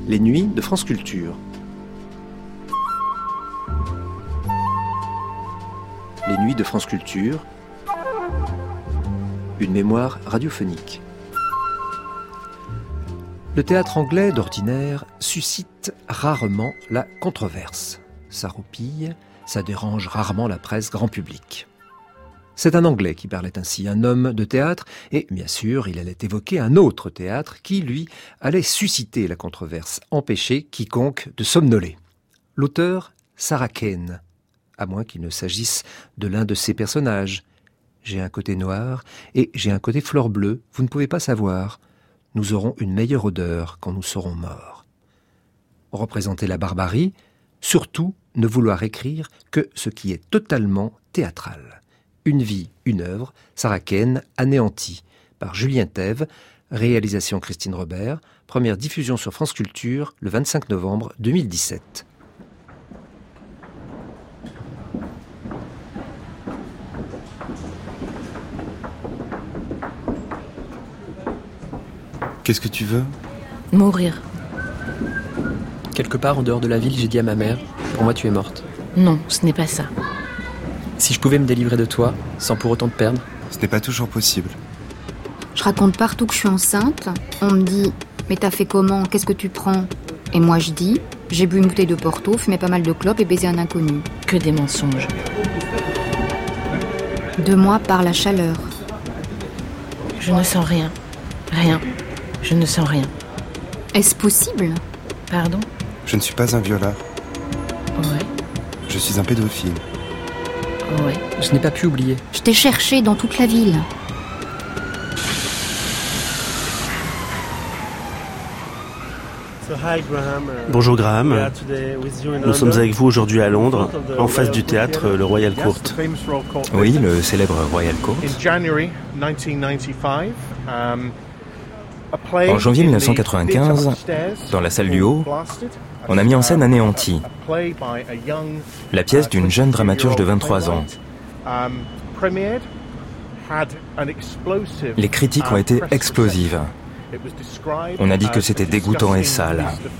Les nuits de France Culture. Les nuits de France Culture. Une mémoire radiophonique. Le théâtre anglais, d'ordinaire, suscite rarement la controverse. Ça roupille, ça dérange rarement la presse grand public. C'est un Anglais qui parlait ainsi, un homme de théâtre, et bien sûr, il allait évoquer un autre théâtre qui, lui, allait susciter la controverse, empêcher quiconque de somnoler. L'auteur, Sarah Kane, à moins qu'il ne s'agisse de l'un de ses personnages. J'ai un côté noir et j'ai un côté fleur bleue, vous ne pouvez pas savoir. Nous aurons une meilleure odeur quand nous serons morts. Représenter la barbarie, surtout ne vouloir écrire que ce qui est totalement théâtral. Une vie, une œuvre, Sarah Kane, anéantie, par Julien Thève, réalisation Christine Robert, première diffusion sur France Culture le 25 novembre 2017. Qu'est-ce que tu veux ? Mourir. Quelque part en dehors de la ville, j'ai dit à ma mère, pour moi tu es morte. Non, ce n'est pas ça. Si je pouvais me délivrer de toi, sans pour autant te perdre. Ce n'est pas toujours possible. Je raconte partout que je suis enceinte. On me dit, mais t'as fait comment ? Qu'est-ce que tu prends ? Et moi je dis, j'ai bu une bouteille de Porto, fumé pas mal de clopes et baisé un inconnu. Que des mensonges. De moi part la chaleur. Je ne sens rien. Rien. Je ne sens rien. Est-ce possible ? Pardon ? Je ne suis pas un violeur. Ouais. Je suis un pédophile. Ouais. Je n'ai pas pu oublier. Je t'ai cherché dans toute la ville. Bonjour Graham, nous sommes avec vous aujourd'hui à Londres, en face du théâtre, le Royal Court. Oui, le célèbre Royal Court. En janvier 1995, dans la salle du haut, on a mis en scène Anéantie, la pièce d'une jeune dramaturge de 23 ans. Les critiques ont été explosives. On a dit que c'était dégoûtant et sale.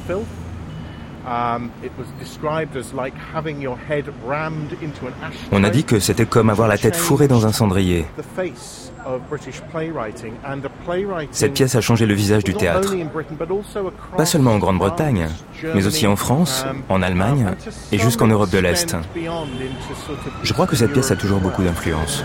On a dit que c'était comme avoir la tête fourrée dans un cendrier. Cette pièce a changé le visage du théâtre. Pas seulement en Grande-Bretagne, mais aussi en France, en Allemagne et jusqu'en Europe de l'Est. Je crois que cette pièce a toujours beaucoup d'influence.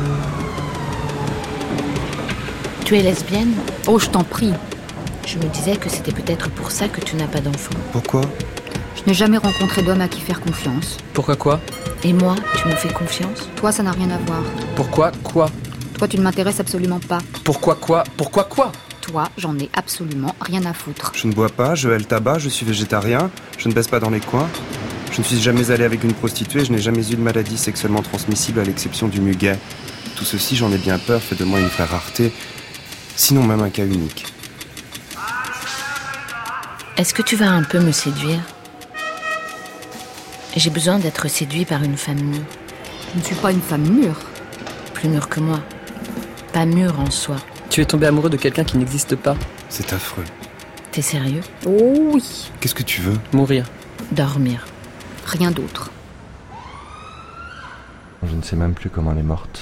Tu es lesbienne ? Oh, je t'en prie. Je me disais que c'était peut-être pour ça que tu n'as pas d'enfant. Pourquoi ? Je n'ai jamais rencontré d'homme à qui faire confiance. Pourquoi quoi ? Et moi, tu me fais confiance ? Toi, ça n'a rien à voir. Pourquoi quoi ? Toi, tu ne m'intéresses absolument pas. Pourquoi quoi ? Pourquoi quoi ? Toi, j'en ai absolument rien à foutre. Je ne bois pas, je hais le tabac, je suis végétarien, je ne baisse pas dans les coins. Je ne suis jamais allé avec une prostituée, je n'ai jamais eu de maladie sexuellement transmissible à l'exception du muguet. Tout ceci, j'en ai bien peur, fait de moi une vraie rareté. Sinon même un cas unique. Est-ce que tu vas un peu me séduire ? J'ai besoin d'être séduit par une femme mûre. Je ne suis pas une femme mûre. Plus mûre que moi. Pas mûre en soi. Tu es tombé amoureux de quelqu'un qui n'existe pas. C'est affreux. T'es sérieux ? Oh oui. Qu'est-ce que tu veux ? Mourir. Dormir. Rien d'autre. Je ne sais même plus comment elle est morte.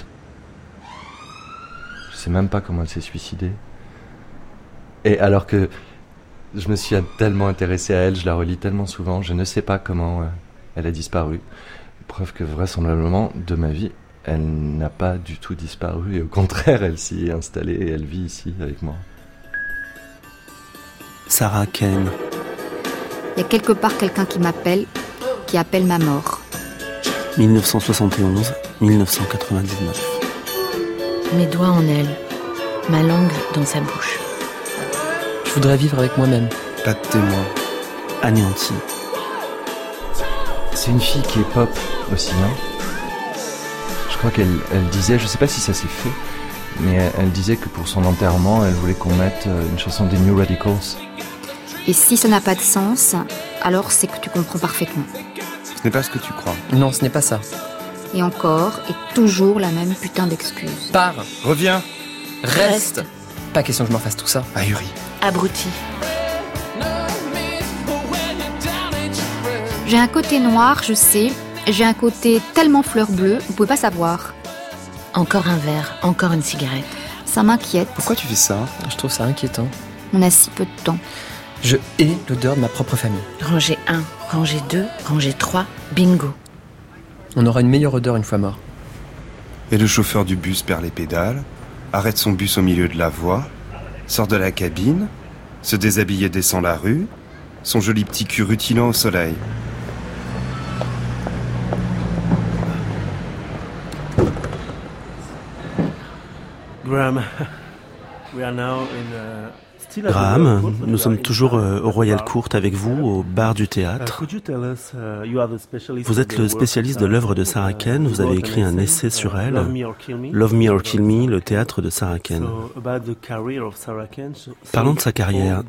Je sais même pas comment elle s'est suicidée. Et alors que je me suis tellement intéressé à elle, je la relis tellement souvent, je ne sais pas comment elle a disparu. Preuve que vraisemblablement, de ma vie, elle n'a pas du tout disparu. Et au contraire, elle s'y est installée et elle vit ici avec moi. Sarah Kane. Il y a quelque part quelqu'un qui m'appelle, qui appelle ma mort. 1971-1999. Mes doigts en elle, ma langue dans sa bouche. Je voudrais vivre avec moi-même. Pas de témoin. Anéantie. C'est une fille qui est pop aussi, non ? Je crois qu'elle disait, je sais pas si ça s'est fait, mais elle disait que pour son enterrement, elle voulait qu'on mette une chanson des New Radicals. Et si ça n'a pas de sens, alors c'est que tu comprends parfaitement. Ce n'est pas ce que tu crois. Non, ce n'est pas ça. Et encore, et toujours la même putain d'excuse. Pars. Reviens. Reste. Pas question que je m'en fasse tout ça. Ahuri. Abruti. J'ai un côté noir, je sais. J'ai un côté tellement fleur bleue, vous pouvez pas savoir. Encore un verre, encore une cigarette. Ça m'inquiète. Pourquoi tu fais ça? Je trouve ça inquiétant. On a si peu de temps. Je hais l'odeur de ma propre famille. Rangée 1, rangée 2, rangée 3, bingo. On aura une meilleure odeur une fois mort. Et le chauffeur du bus perd les pédales, arrête son bus au milieu de la voie, sort de la cabine, se déshabille et descend la rue, son joli petit cul rutilant au soleil. Graham, Graham, nous sommes toujours au Royal Court avec vous, au bar du théâtre. Vous êtes le spécialiste de l'œuvre de Sarah Kane, vous avez écrit un essai sur elle, Love Me or Kill Me, le théâtre de Sarah Kane. Parlons de sa carrière.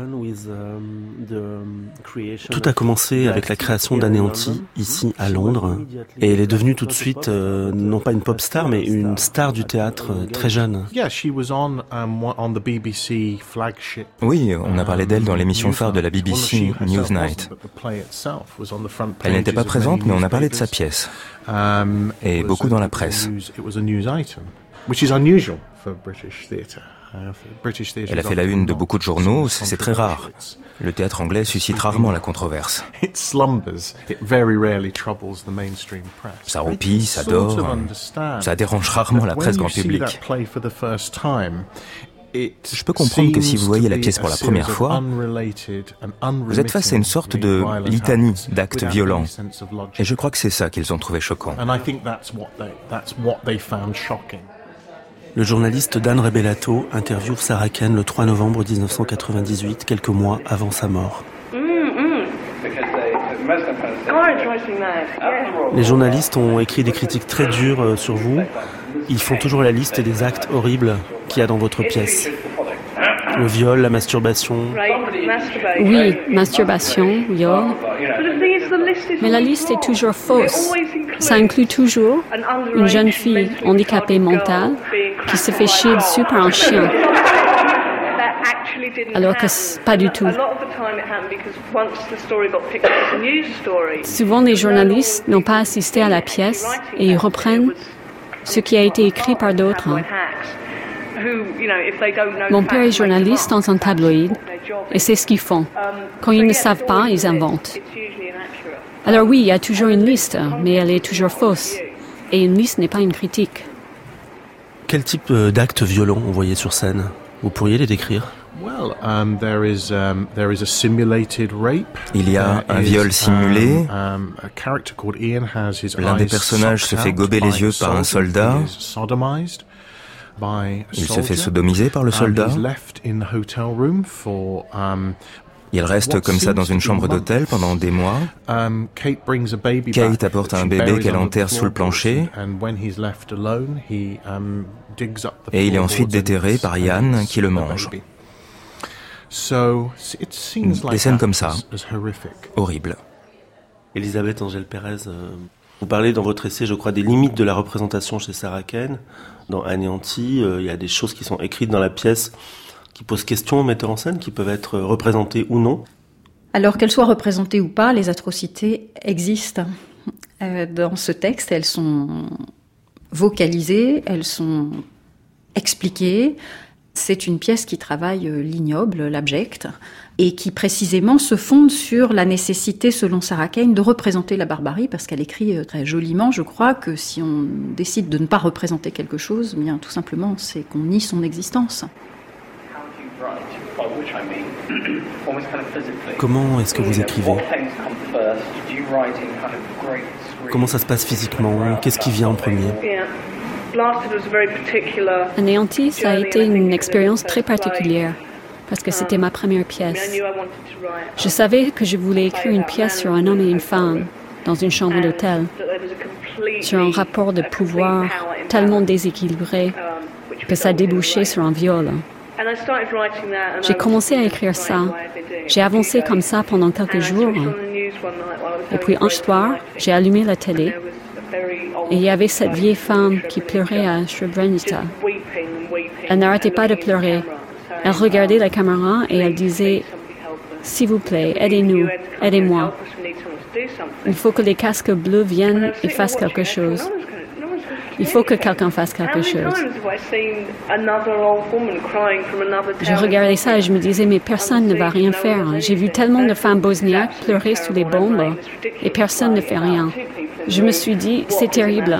Tout a commencé avec la création d'Anéanti, ici à Londres, et elle est devenue tout de suite, non pas une pop star, mais une star du théâtre très jeune. Oui, on a parlé d'elle dans l'émission phare de la BBC, Newsnight. Elle n'était pas présente, mais on a parlé de sa pièce. Et beaucoup dans la presse. Elle a fait la une de beaucoup de journaux, c'est très rare. Le théâtre anglais suscite rarement la controverse. Ça roupille, ça dort, ça dérange rarement la presse grand public. Je peux comprendre que si vous voyez la pièce pour la première fois, vous êtes face à une sorte de litanie d'actes violents. Et je crois que c'est ça qu'ils ont trouvé choquant. Le journaliste Dan Rebellato interviewe Sarah Kane le 3 novembre 1998, quelques mois avant sa mort. Les journalistes ont écrit des critiques très dures sur vous. Ils font toujours la liste des actes horribles qu'il y a dans votre pièce. Le viol, la masturbation. Oui, masturbation, viol. Mais la liste est toujours fausse. Ça inclut toujours une jeune fille handicapée mentale qui se fait chier dessus par un chien. Alors que c'est pas du tout. Souvent, les journalistes n'ont pas assisté à la pièce et ils reprennent ce qui a été écrit par d'autres. Mon père est journaliste dans un tabloïd et c'est ce qu'ils font. Quand ils ne savent pas, ils inventent. Alors oui, il y a toujours une liste, mais elle est toujours fausse. Et une liste n'est pas une critique. Quel type d'actes violents on voyait sur scène? Vous pourriez les décrire? Il y a un viol simulé. L'un des personnages se fait gober les yeux par un soldat. Il se fait sodomiser par le soldat. Il reste comme ça dans une chambre d'hôtel pendant des mois. Kate apporte un bébé qu'elle enterre sous le plancher. Et il est ensuite déterré par Ian qui le mange. Des scènes comme ça, horribles. Elisabeth Angèle Pérez, vous parlez dans votre essai, je crois, des limites de la représentation chez Sarah Kane. Dans Anéanti, il y a des choses qui sont écrites dans la pièce qui posent question aux metteurs en scène, qui peuvent être représentées ou non. Alors qu'elles soient représentées ou pas, les atrocités existent. Dans ce texte, elles sont vocalisées, elles sont expliquées. C'est une pièce qui travaille l'ignoble, l'abject, et qui précisément se fonde sur la nécessité, selon Sarah Kane, de représenter la barbarie, parce qu'elle écrit très joliment, je crois, que si on décide de ne pas représenter quelque chose, eh bien tout simplement, c'est qu'on nie son existence. Comment est-ce que vous écrivez? Comment ça se passe physiquement? Qu'est-ce qui vient en premier? Anéanti, ça a été une expérience très particulière, parce que c'était ma première pièce. Je savais que je voulais écrire une pièce sur un homme et une femme, dans une chambre d'hôtel, sur un rapport de pouvoir tellement déséquilibré que ça débouchait sur un viol. J'ai commencé à écrire ça. J'ai avancé comme ça pendant quelques jours. Et puis un soir, j'ai allumé la télé. Et il y avait cette vieille femme qui pleurait à Srebrenica. Elle n'arrêtait pas de pleurer. Elle regardait la caméra et elle disait « S'il vous plaît, aidez-nous, aidez-moi ». Il faut que les casques bleus viennent et fassent quelque chose. Il faut que quelqu'un fasse quelque chose. Je regardais ça et je me disais, mais personne ne va rien faire. J'ai vu tellement de femmes bosniaques pleurer sous les bombes et personne ne fait rien. Je me suis dit, c'est terrible.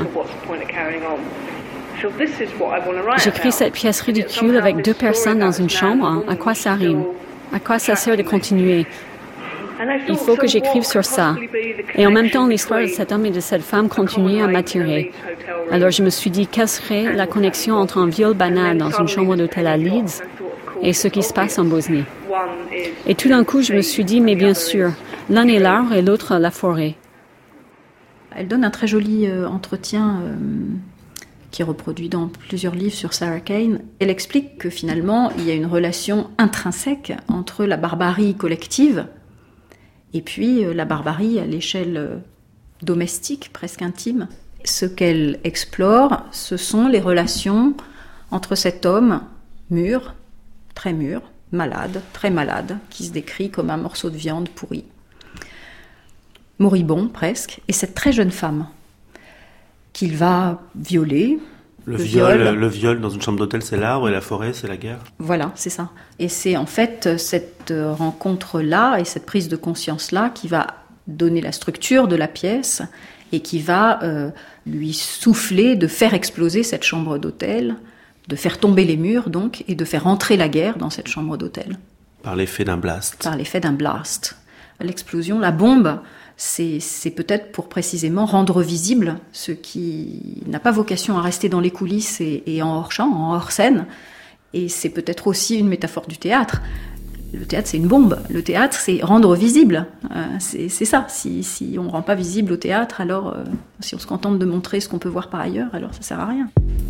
J'écris cette pièce ridicule avec 2 personnes dans une chambre. À quoi ça rime? À quoi ça sert de continuer? Il faut que j'écrive sur ça. Et en même temps, l'histoire de cet homme et de cette femme continuait à m'attirer. Alors je me suis dit, quelle serait la connexion entre un viol banal dans une chambre d'hôtel à Leeds et ce qui se passe en Bosnie? Et tout d'un coup, je me suis dit, mais bien sûr, l'un est l'arbre et l'autre la forêt. Elle donne un très joli entretien qui est reproduit dans plusieurs livres sur Sarah Kane. Elle explique que finalement, il y a une relation intrinsèque entre la barbarie collective et puis la barbarie à l'échelle domestique, presque intime. Ce qu'elle explore, ce sont les relations entre cet homme mûr, malade, très malade, qui se décrit comme un morceau de viande pourrie, moribond presque, et cette très jeune femme qu'il va violer. Le viol dans une chambre d'hôtel, c'est l'arbre, et la forêt, c'est la guerre. Voilà, c'est ça. Et c'est en fait cette rencontre-là et cette prise de conscience-là qui va donner la structure de la pièce et qui va lui souffler de faire exploser cette chambre d'hôtel, de faire tomber les murs donc, et de faire entrer la guerre dans cette chambre d'hôtel. Par l'effet d'un blast. Par l'effet d'un blast. L'explosion, la bombe, c'est peut-être pour précisément rendre visible ce qui n'a pas vocation à rester dans les coulisses et en hors-champ, en hors-scène. Et c'est peut-être aussi une métaphore du théâtre. Le théâtre, c'est une bombe. Le théâtre, c'est rendre visible. C'est ça. Si on ne rend pas visible au théâtre, alors si on se contente de montrer ce qu'on peut voir par ailleurs, alors ça ne sert à rien.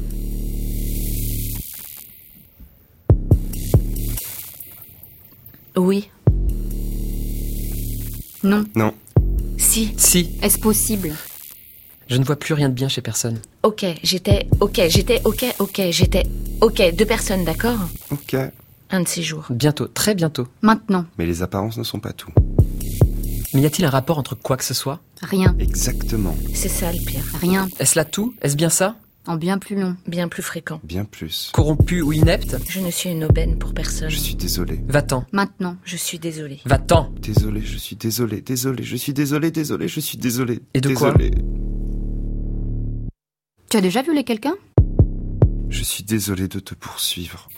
Oui. Non. Non. Si. Si. Est-ce possible? Je ne vois plus rien de bien chez personne. J'étais 2 personnes, d'accord? Ok. Un de ces jours. Bientôt, très bientôt. Maintenant. Mais les apparences ne sont pas tout. Mais y a-t-il un rapport entre quoi que ce soit? Rien. Exactement. C'est ça le pire. Rien. Est-ce là tout? Est-ce bien ça? En bien plus long. Bien plus fréquent. Bien plus. Corrompu ou inepte? Je ne suis une aubaine pour personne. Je suis désolé. Va-t'en. Maintenant. Je suis désolée. Va-t'en. Désolé, je suis désolé, je suis désolé, je suis désolé. Et de quoi? Tu as déjà violé quelqu'un? Je suis désolé de te poursuivre.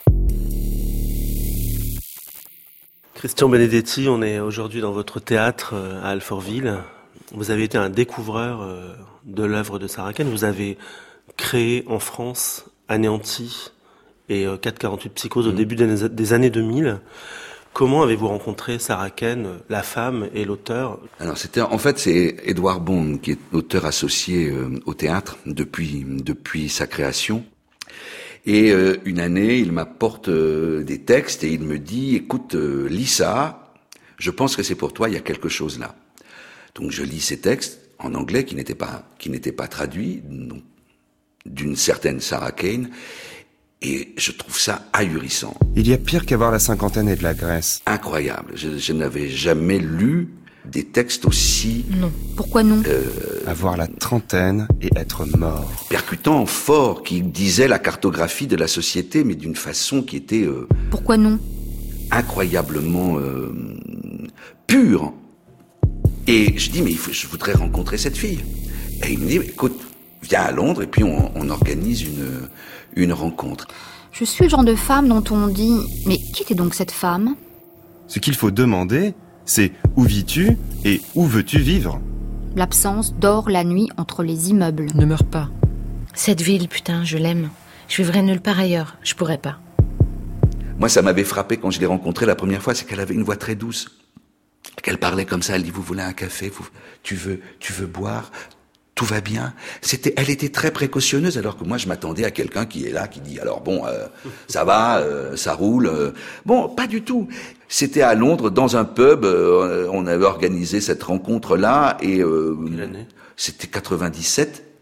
Christian Benedetti, on est aujourd'hui dans votre théâtre à Alfortville. Vous avez été un découvreur de l'œuvre de Sarah Kane. Vous avez créé en France Anéanti et 448 Psychose au début des années 2000. Comment avez-vous rencontré Sarah Kane, la femme et l'auteur? Alors c'est Edouard Bond qui est auteur associé au théâtre depuis sa création. Et une année, il m'apporte des textes et il me dit, écoute, lis ça, je pense que c'est pour toi, il y a quelque chose là. Donc je lis ces textes en anglais qui n'étaient pas traduits, donc, d'une certaine Sarah Kane, et je trouve ça ahurissant. Il y a pire qu'avoir la cinquantaine et de la graisse. Incroyable. Je n'avais jamais lu des textes aussi... Non. Pourquoi non? Avoir la trentaine et être mort. Percutant, fort, qui disait la cartographie de la société, mais d'une façon qui était... Pourquoi non? Incroyablement pure. Et je dis, mais je voudrais rencontrer cette fille. Et il me dit, écoute, viens à Londres et puis on organise une rencontre. Je suis le genre de femme dont on dit, mais qui était donc cette femme? Ce qu'il faut demander, c'est où vis-tu et où veux-tu vivre? L'absence dort la nuit entre les immeubles. Ne meurs pas. Cette ville, putain, je l'aime. Je vivrais nulle part ailleurs. Je pourrais pas. Moi, ça m'avait frappé quand je l'ai rencontrée la première fois, c'est qu'elle avait une voix très douce. Qu'elle parlait comme ça, elle dit, vous voulez un café, tu veux boire, tout va bien. Elle était très précautionneuse, alors que moi je m'attendais à quelqu'un qui est là, qui dit, alors bon, ça va, ça roule. Bon, pas du tout. C'était à Londres, dans un pub, on avait organisé cette rencontre-là, et quelle année? C'était 97.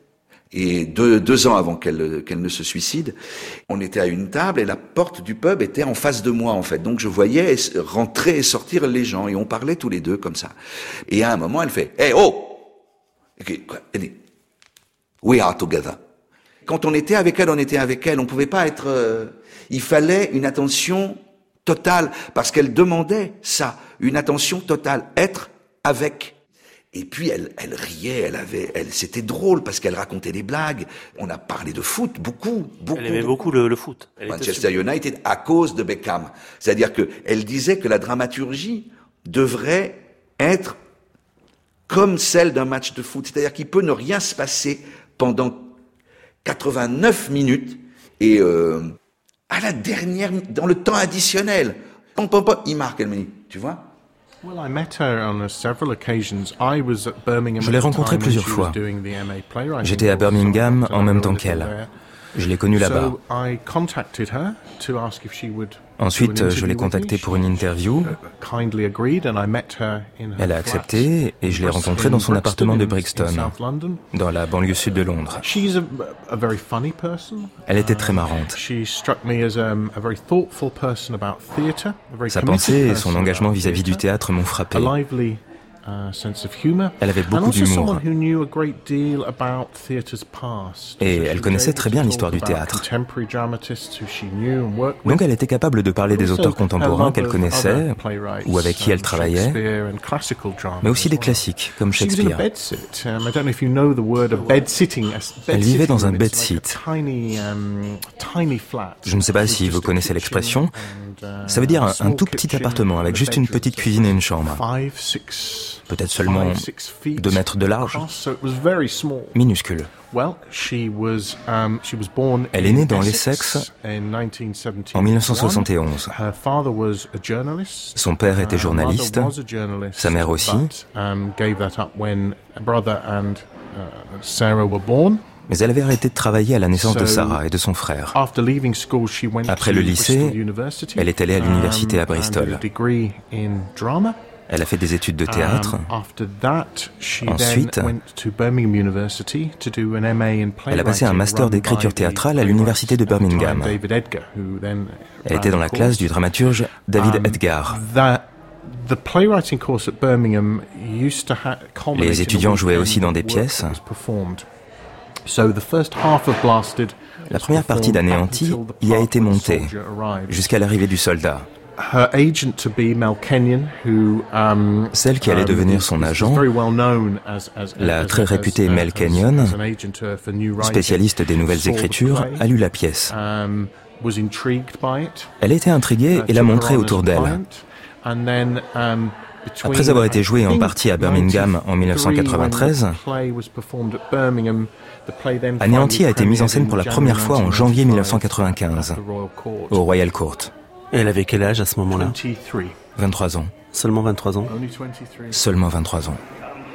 Et deux ans avant qu'elle ne se suicide, on était à une table et la porte du pub était en face de moi, en fait. Donc je voyais rentrer et sortir les gens et on parlait tous les deux comme ça. Et à un moment, elle fait « Hey, oh !» Elle dit « We are together ». Quand on était avec elle, on était avec elle. On pouvait pas être... il fallait une attention totale parce qu'elle demandait ça, une attention totale, être avec. Et puis elle riait, c'était drôle parce qu'elle racontait des blagues. On a parlé de foot beaucoup. Elle aimait beaucoup le foot. Manchester United à cause de Beckham. C'est-à-dire que elle disait que la dramaturgie devrait être comme celle d'un match de foot. C'est-à-dire qu'il peut ne rien se passer pendant 89 minutes et à la dernière, dans le temps additionnel, il marque, elle me dit, tu vois? Je l'ai rencontrée plusieurs fois. J'étais à Birmingham en même temps qu'elle. Je l'ai connue là-bas. Ensuite, je l'ai contactée pour une interview. Elle a accepté et je l'ai rencontrée dans son appartement de Brixton, dans la banlieue sud de Londres. Elle était très marrante. Sa pensée et son engagement vis-à-vis du théâtre m'ont frappé. Elle avait beaucoup d'humour. Et elle connaissait très bien l'histoire du théâtre. Donc elle était capable de parler des auteurs contemporains qu'elle connaissait ou avec qui elle travaillait, mais aussi des classiques comme Shakespeare. Elle vivait dans un bed-sit. Je ne sais pas si vous connaissez l'expression. Ça veut dire un tout petit appartement avec juste une petite cuisine et une chambre. Peut-être seulement 2 mètres de large. Minuscule. Elle est née dans l'Essex en 1971. Son père était journaliste, sa mère aussi. Mais elle avait arrêté de travailler à la naissance de Sarah et de son frère. Après le lycée, elle est allée à l'université à Bristol. Elle a fait des études de théâtre. Ensuite, elle a passé un master d'écriture théâtrale à l'université de Birmingham. Elle était dans la classe du dramaturge David Edgar. Les étudiants jouaient aussi dans des pièces. La première partie d'Anéanti y a été montée, jusqu'à l'arrivée du soldat. Celle qui allait devenir son agent, la très réputée Mel Kenyon, spécialiste des nouvelles écritures, a lu la pièce. Elle a été intriguée et l'a montrée autour d'elle. Après avoir été jouée en partie à Birmingham en 1993, Anéanti a été mise en scène pour la première fois en janvier 1995, au Royal Court. Et elle avait quel âge à ce moment-là? 23 ans. Seulement 23 ans? Seulement 23 ans.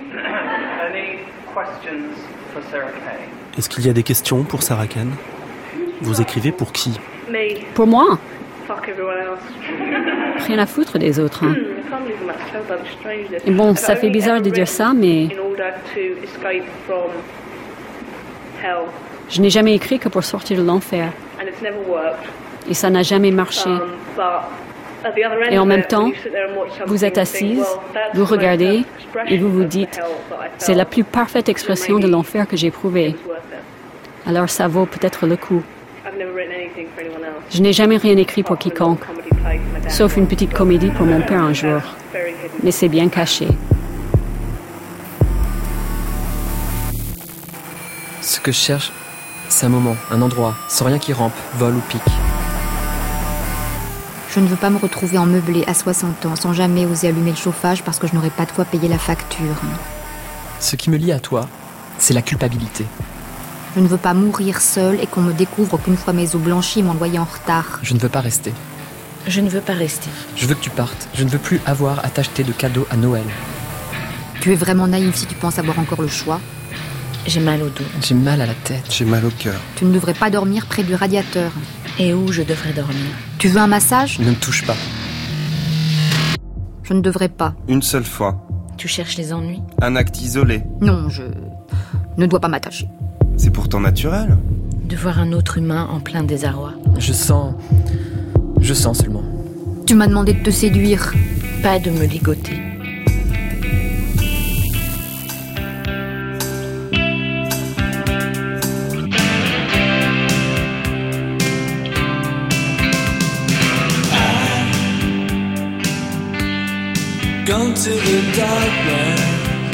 Est-ce qu'il y a des questions pour Sarah Kane? Vous écrivez pour qui? Pour moi? Rien à foutre des autres. Hein. Et bon, ça fait bizarre de dire ça, mais... Je n'ai jamais écrit que pour sortir de l'enfer. Et ça n'a jamais marché. Et en même temps, vous êtes assise, vous regardez et vous vous dites « C'est la plus parfaite expression de l'enfer que j'ai éprouvée. » Alors ça vaut peut-être le coup. Je n'ai jamais rien écrit pour quiconque, sauf une petite comédie pour mon père un jour. Mais c'est bien caché. Ce que je cherche, c'est un moment, un endroit, sans rien qui rampe, vole ou pique. Je ne veux pas me retrouver en meublé à 60 ans, sans jamais oser allumer le chauffage parce que je n'aurais pas de quoi payer la facture. Ce qui me lie à toi, c'est la culpabilité. Je ne veux pas mourir seule et qu'on me découvre qu'une fois mes os blanchis, mon loyer en retard. Je ne veux pas rester. Je ne veux pas rester. Je veux que tu partes. Je ne veux plus avoir à t'acheter de cadeaux à Noël. Tu es vraiment naïf si tu penses avoir encore le choix. J'ai mal au dos. J'ai mal à la tête. J'ai mal au cœur. Tu ne devrais pas dormir près du radiateur. Et où je devrais dormir? Tu veux un massage? Ne me touche pas. Je ne devrais pas. Une seule fois. Tu cherches les ennuis? Un acte isolé. Non, je ne dois pas m'attacher. C'est pourtant naturel. De voir un autre humain en plein désarroi. Je sens seulement. Tu m'as demandé de te séduire. Pas de me ligoter. Gone to the darkness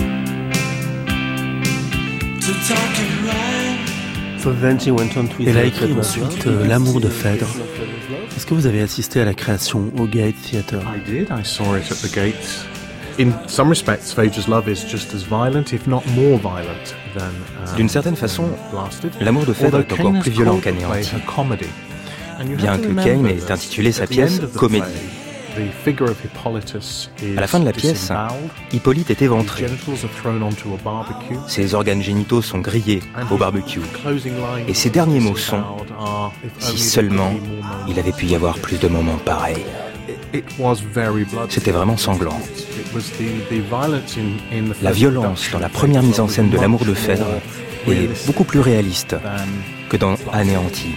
to talk it right. Elle a écrit ensuite L'amour de Phèdre. Est-ce que vous avez assisté à la création au Gate Theatre? I did. I saw it at the Gate. In some respects, Phaedra's love is just as violent, if not more violent than. D'une certaine façon, L'amour de Phèdre est encore plus violent qu'Anéanti. Bien que Kane ait intitulé sa pièce Comédie. À la fin de la pièce, Hippolyte est éventré. Ses organes génitaux sont grillés au barbecue. Et ses derniers mots sont « Si seulement il avait pu y avoir plus de moments pareils ». C'était vraiment sanglant. La violence dans la première mise en scène de L'amour de Phèdre est beaucoup plus réaliste que dans Anéanti.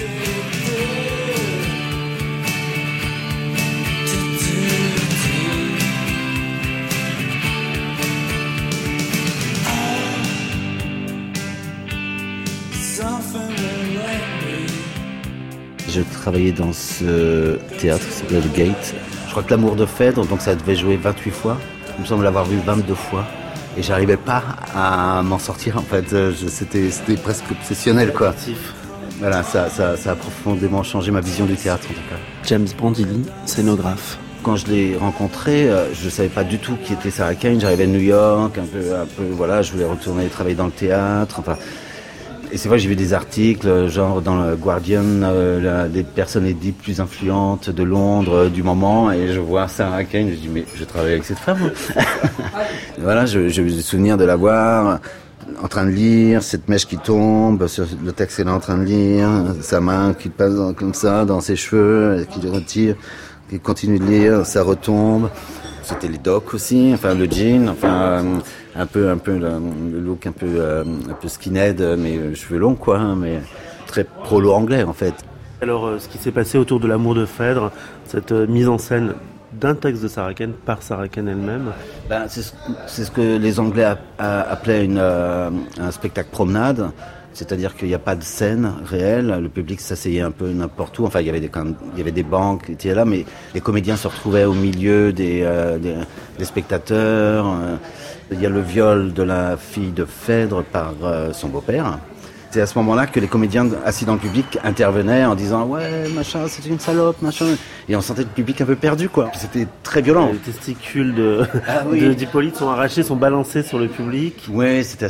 Je travaillais dans ce théâtre qui s'appelait le Gate. Je crois que L'amour de Phèdre, donc ça devait jouer 28 fois. Il me semble l'avoir vu 22 fois. Et j'arrivais pas à m'en sortir en fait. C'était presque obsessionnel quoi. Voilà, ça a profondément changé ma vision du théâtre en tout cas. James Brandilli, scénographe. Quand je l'ai rencontré, je savais pas du tout qui était Sarah Kane. J'arrivais de New York, un peu, voilà, je voulais retourner travailler dans le théâtre. Enfin, et c'est vrai que j'ai vu des articles, genre dans le Guardian, des personnes les 10 plus influentes de Londres du moment, et je vois Sarah Kane, je dis mais je travaille avec cette femme. Voilà, j'ai eu des souvenirs de la voir en train de lire, cette mèche qui tombe sur le texte qu'elle est en train de lire, sa main qui passe comme ça dans ses cheveux, qui le retire, qui continue de lire, ça retombe. C'était les docks aussi, enfin le jean, enfin un peu le look un peu skinhead, mais cheveux longs quoi, mais très prolo anglais en fait. Alors ce qui s'est passé autour de L'amour de Phèdre, cette mise en scène d'un texte de Sarah Kane par Sarah Kane elle-même. Ben, c'est ce que les Anglais appelaient un spectacle promenade. C'est-à-dire qu'il n'y a pas de scène réelle, le public s'asseyait un peu n'importe où, enfin il y avait des bancs qui étaient là, mais les comédiens se retrouvaient au milieu des spectateurs. Il y a le viol de la fille de Phèdre par son beau-père. C'est à ce moment-là que les comédiens assis dans le public intervenaient en disant « Ouais, machin, c'est une salope, machin ». Et on sentait le public un peu perdu, quoi. C'était très violent. Les testicules d'Hippolyte sont arrachés, sont balancés sur le public. Oui, c'était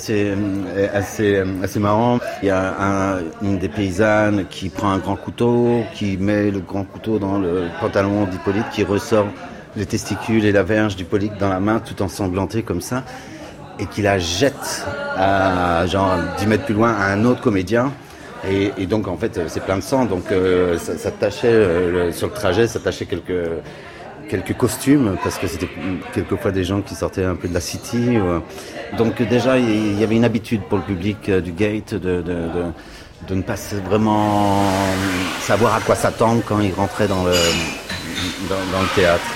assez marrant. Il y a une des paysannes qui prend un grand couteau, qui met le grand couteau dans le pantalon d'Hippolyte, qui ressort les testicules et la verge d'Hippolyte dans la main, tout ensanglanté comme ça, et qui la jette à genre 10 mètres plus loin à un autre comédien. Et donc en fait c'est plein de sang, donc ça tachait sur le trajet, ça tachait quelques costumes, parce que c'était quelquefois des gens qui sortaient un peu de la city. Donc déjà il y avait une habitude pour le public du Gate de ne pas vraiment savoir à quoi s'attendre quand il rentrait dans le théâtre.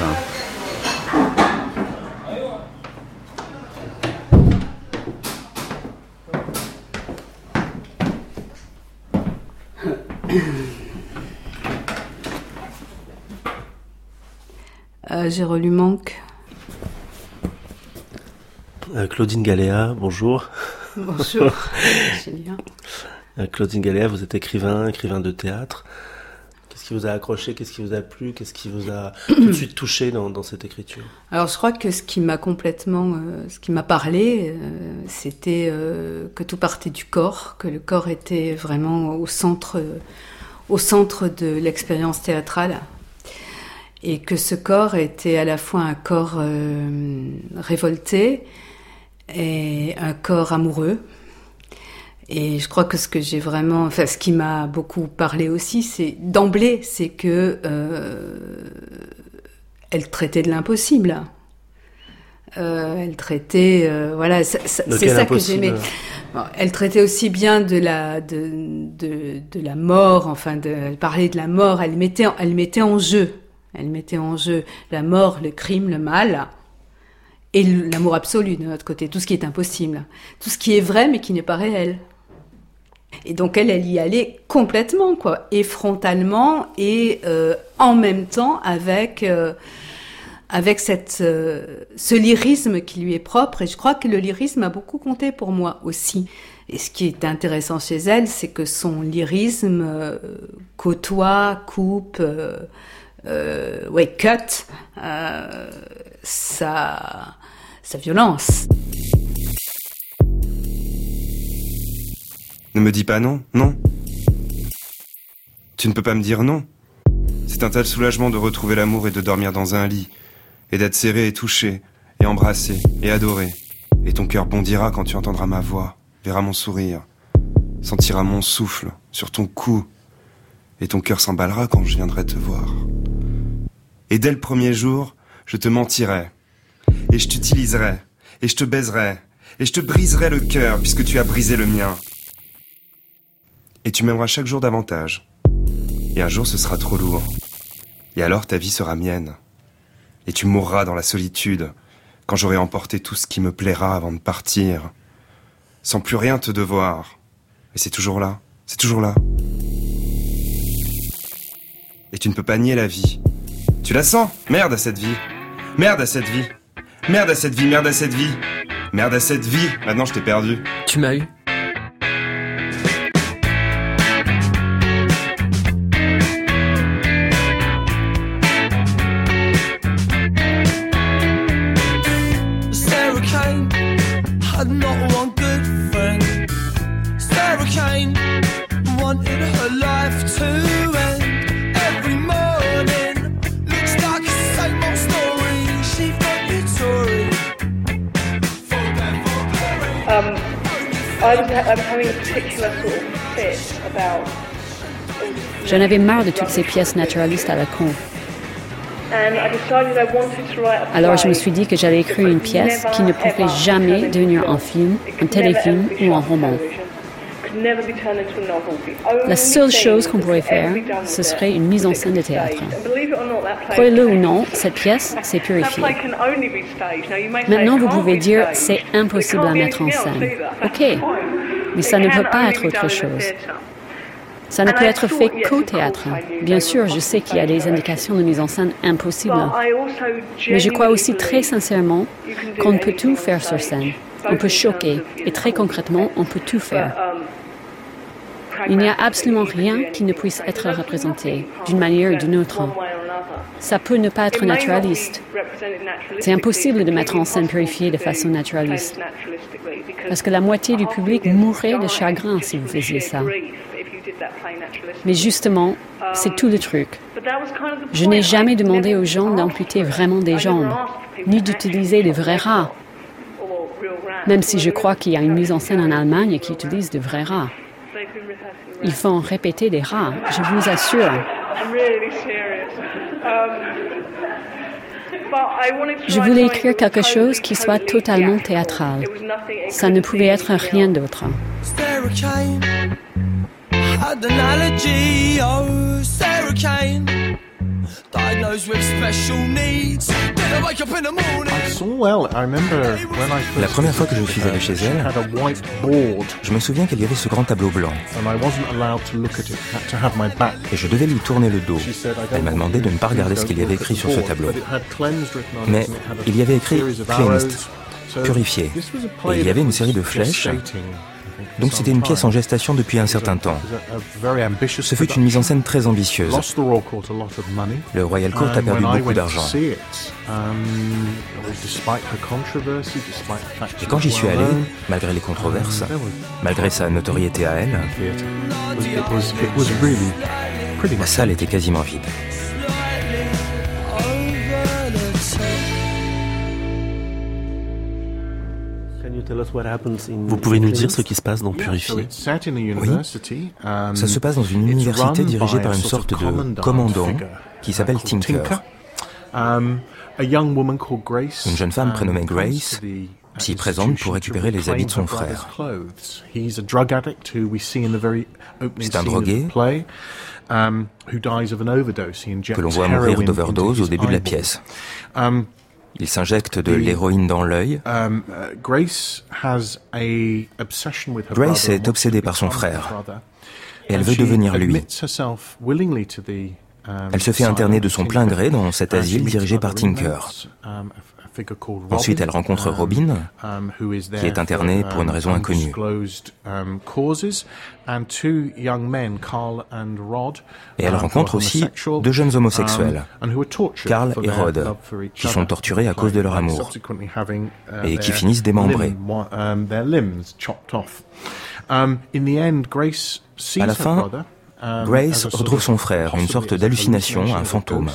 J'ai relu Manque. Claudine Galéa, bonjour. Bonjour, Julien. Claudine Galéa, vous êtes écrivain de théâtre. Qu'est-ce qui vous a accroché, qu'est-ce qui vous a plu, qu'est-ce qui vous a tout de suite touché dans cette écriture? Alors je crois que ce qui m'a parlé, c'était que tout partait du corps, que le corps était vraiment au centre de l'expérience théâtrale. Et que ce corps était à la fois un corps révolté et un corps amoureux. Et je crois que ce qui m'a beaucoup parlé aussi, c'est d'emblée, c'est que elle traitait de l'impossible. Elle traitait, voilà, c'est ça que j'aimais. Elle traitait aussi bien de la mort, elle parlait de la mort, elle mettait en jeu la mort, le crime, le mal, et l'amour absolu de notre côté, tout ce qui est impossible, tout ce qui est vrai mais qui n'est pas réel. Et donc elle y allait complètement, quoi, et frontalement, et en même temps avec ce lyrisme qui lui est propre, et je crois que le lyrisme a beaucoup compté pour moi aussi. Et ce qui est intéressant chez elle, c'est que son lyrisme côtoie, coupe, cut sa violence. Ne me dis pas non, non. Tu ne peux pas me dire non. C'est un tel soulagement de retrouver l'amour et de dormir dans un lit, et d'être serré et touché, et embrassé, et adoré. Et ton cœur bondira quand tu entendras ma voix, verras mon sourire, sentiras mon souffle sur ton cou, et ton cœur s'emballera quand je viendrai te voir. Et dès le premier jour, je te mentirai, et je t'utiliserai, et je te baiserai, et je te briserai le cœur puisque tu as brisé le mien. Et tu m'aimeras chaque jour davantage. Et un jour ce sera trop lourd. Et alors ta vie sera mienne. Et tu mourras dans la solitude, quand j'aurai emporté tout ce qui me plaira avant de partir, sans plus rien te devoir. Et c'est toujours là, c'est toujours là. Et tu ne peux pas nier la vie. Tu la sens? Merde à cette vie. Merde à cette vie. Merde à cette vie, merde à cette vie. Merde à cette vie. Maintenant je t'ai perdu. Tu m'as eu. Had not one good friend. Sarah Kane wanted her life to end. Every morning looks like the same old story. She got you Tory. I'm having a particular sort of fit about. J'en avais marre de toutes ces pièces naturalistes à la con. Alors je me suis dit que j'allais écrire une pièce qui ne pourrait jamais devenir un film, un téléfilm ou un roman. La seule chose qu'on pourrait faire, ce serait une mise en scène de théâtre. Croyez-le ou non, cette pièce s'est purifiée. Maintenant, vous pouvez dire, c'est impossible à mettre en scène. Ok, mais ça ne peut pas être autre chose. Ça ne peut être fait qu'au théâtre. Bien sûr, je sais qu'il y a des indications de mise en scène impossibles. Mais je crois aussi très sincèrement qu'on peut tout faire sur scène. On peut choquer. Et très concrètement, on peut tout faire. Il n'y a absolument rien qui ne puisse être représenté d'une manière ou d'une autre. Ça peut ne pas être naturaliste. C'est impossible de mettre en scène purifiée de façon naturaliste. Parce que la moitié du public mourrait de chagrin si vous faisiez ça. Mais justement, c'est tout le truc. Je n'ai jamais demandé aux gens d'amputer vraiment des jambes, ni d'utiliser de vrais rats. Même si je crois qu'il y a une mise en scène en Allemagne qui utilise de vrais rats. Ils font répéter des rats, je vous assure. Je voulais écrire quelque chose qui soit totalement théâtral. Ça ne pouvait être rien d'autre. Had an allergy, oh, Sarah Kane, diagnosed with special needs. Then I wake up in the morning. La première fois que je suis allé chez elle, je me souviens qu'il y avait ce grand tableau blanc. Et je devais lui tourner le dos. Elle m'a demandé de ne pas regarder ce qu'il y avait écrit sur ce tableau. Mais il y avait écrit « cleansed », purifié. Et il y avait une série de flèches. Donc c'était une pièce en gestation depuis un certain temps. Ce fut une mise en scène très ambitieuse. Le Royal Court a perdu beaucoup d'argent. Et quand j'y suis allé, malgré les controverses, malgré sa notoriété à elle, la salle était quasiment vide. Vous pouvez nous dire ce qui se passe dans Purifié? Oui, ça se passe dans une université dirigée par une sorte de commandant qui s'appelle Tinker. Une jeune femme prénommée Grace s'y présente pour récupérer les habits de son frère. C'est un drogué que l'on voit mourir d'overdose au début de la pièce. Il s'injecte de l'héroïne dans l'œil. Grace est obsédée par son frère et elle veut devenir lui. Elle se fait interner de son plein gré dans cet asile dirigé par Tinker. Ensuite, elle rencontre Robin, qui est interné pour une raison inconnue. Et elle rencontre aussi deux jeunes homosexuels, Carl et Rod, qui sont torturés à cause de leur amour et qui finissent démembrés. À la fin, Grace retrouve son frère, une sorte d'hallucination, un fantôme.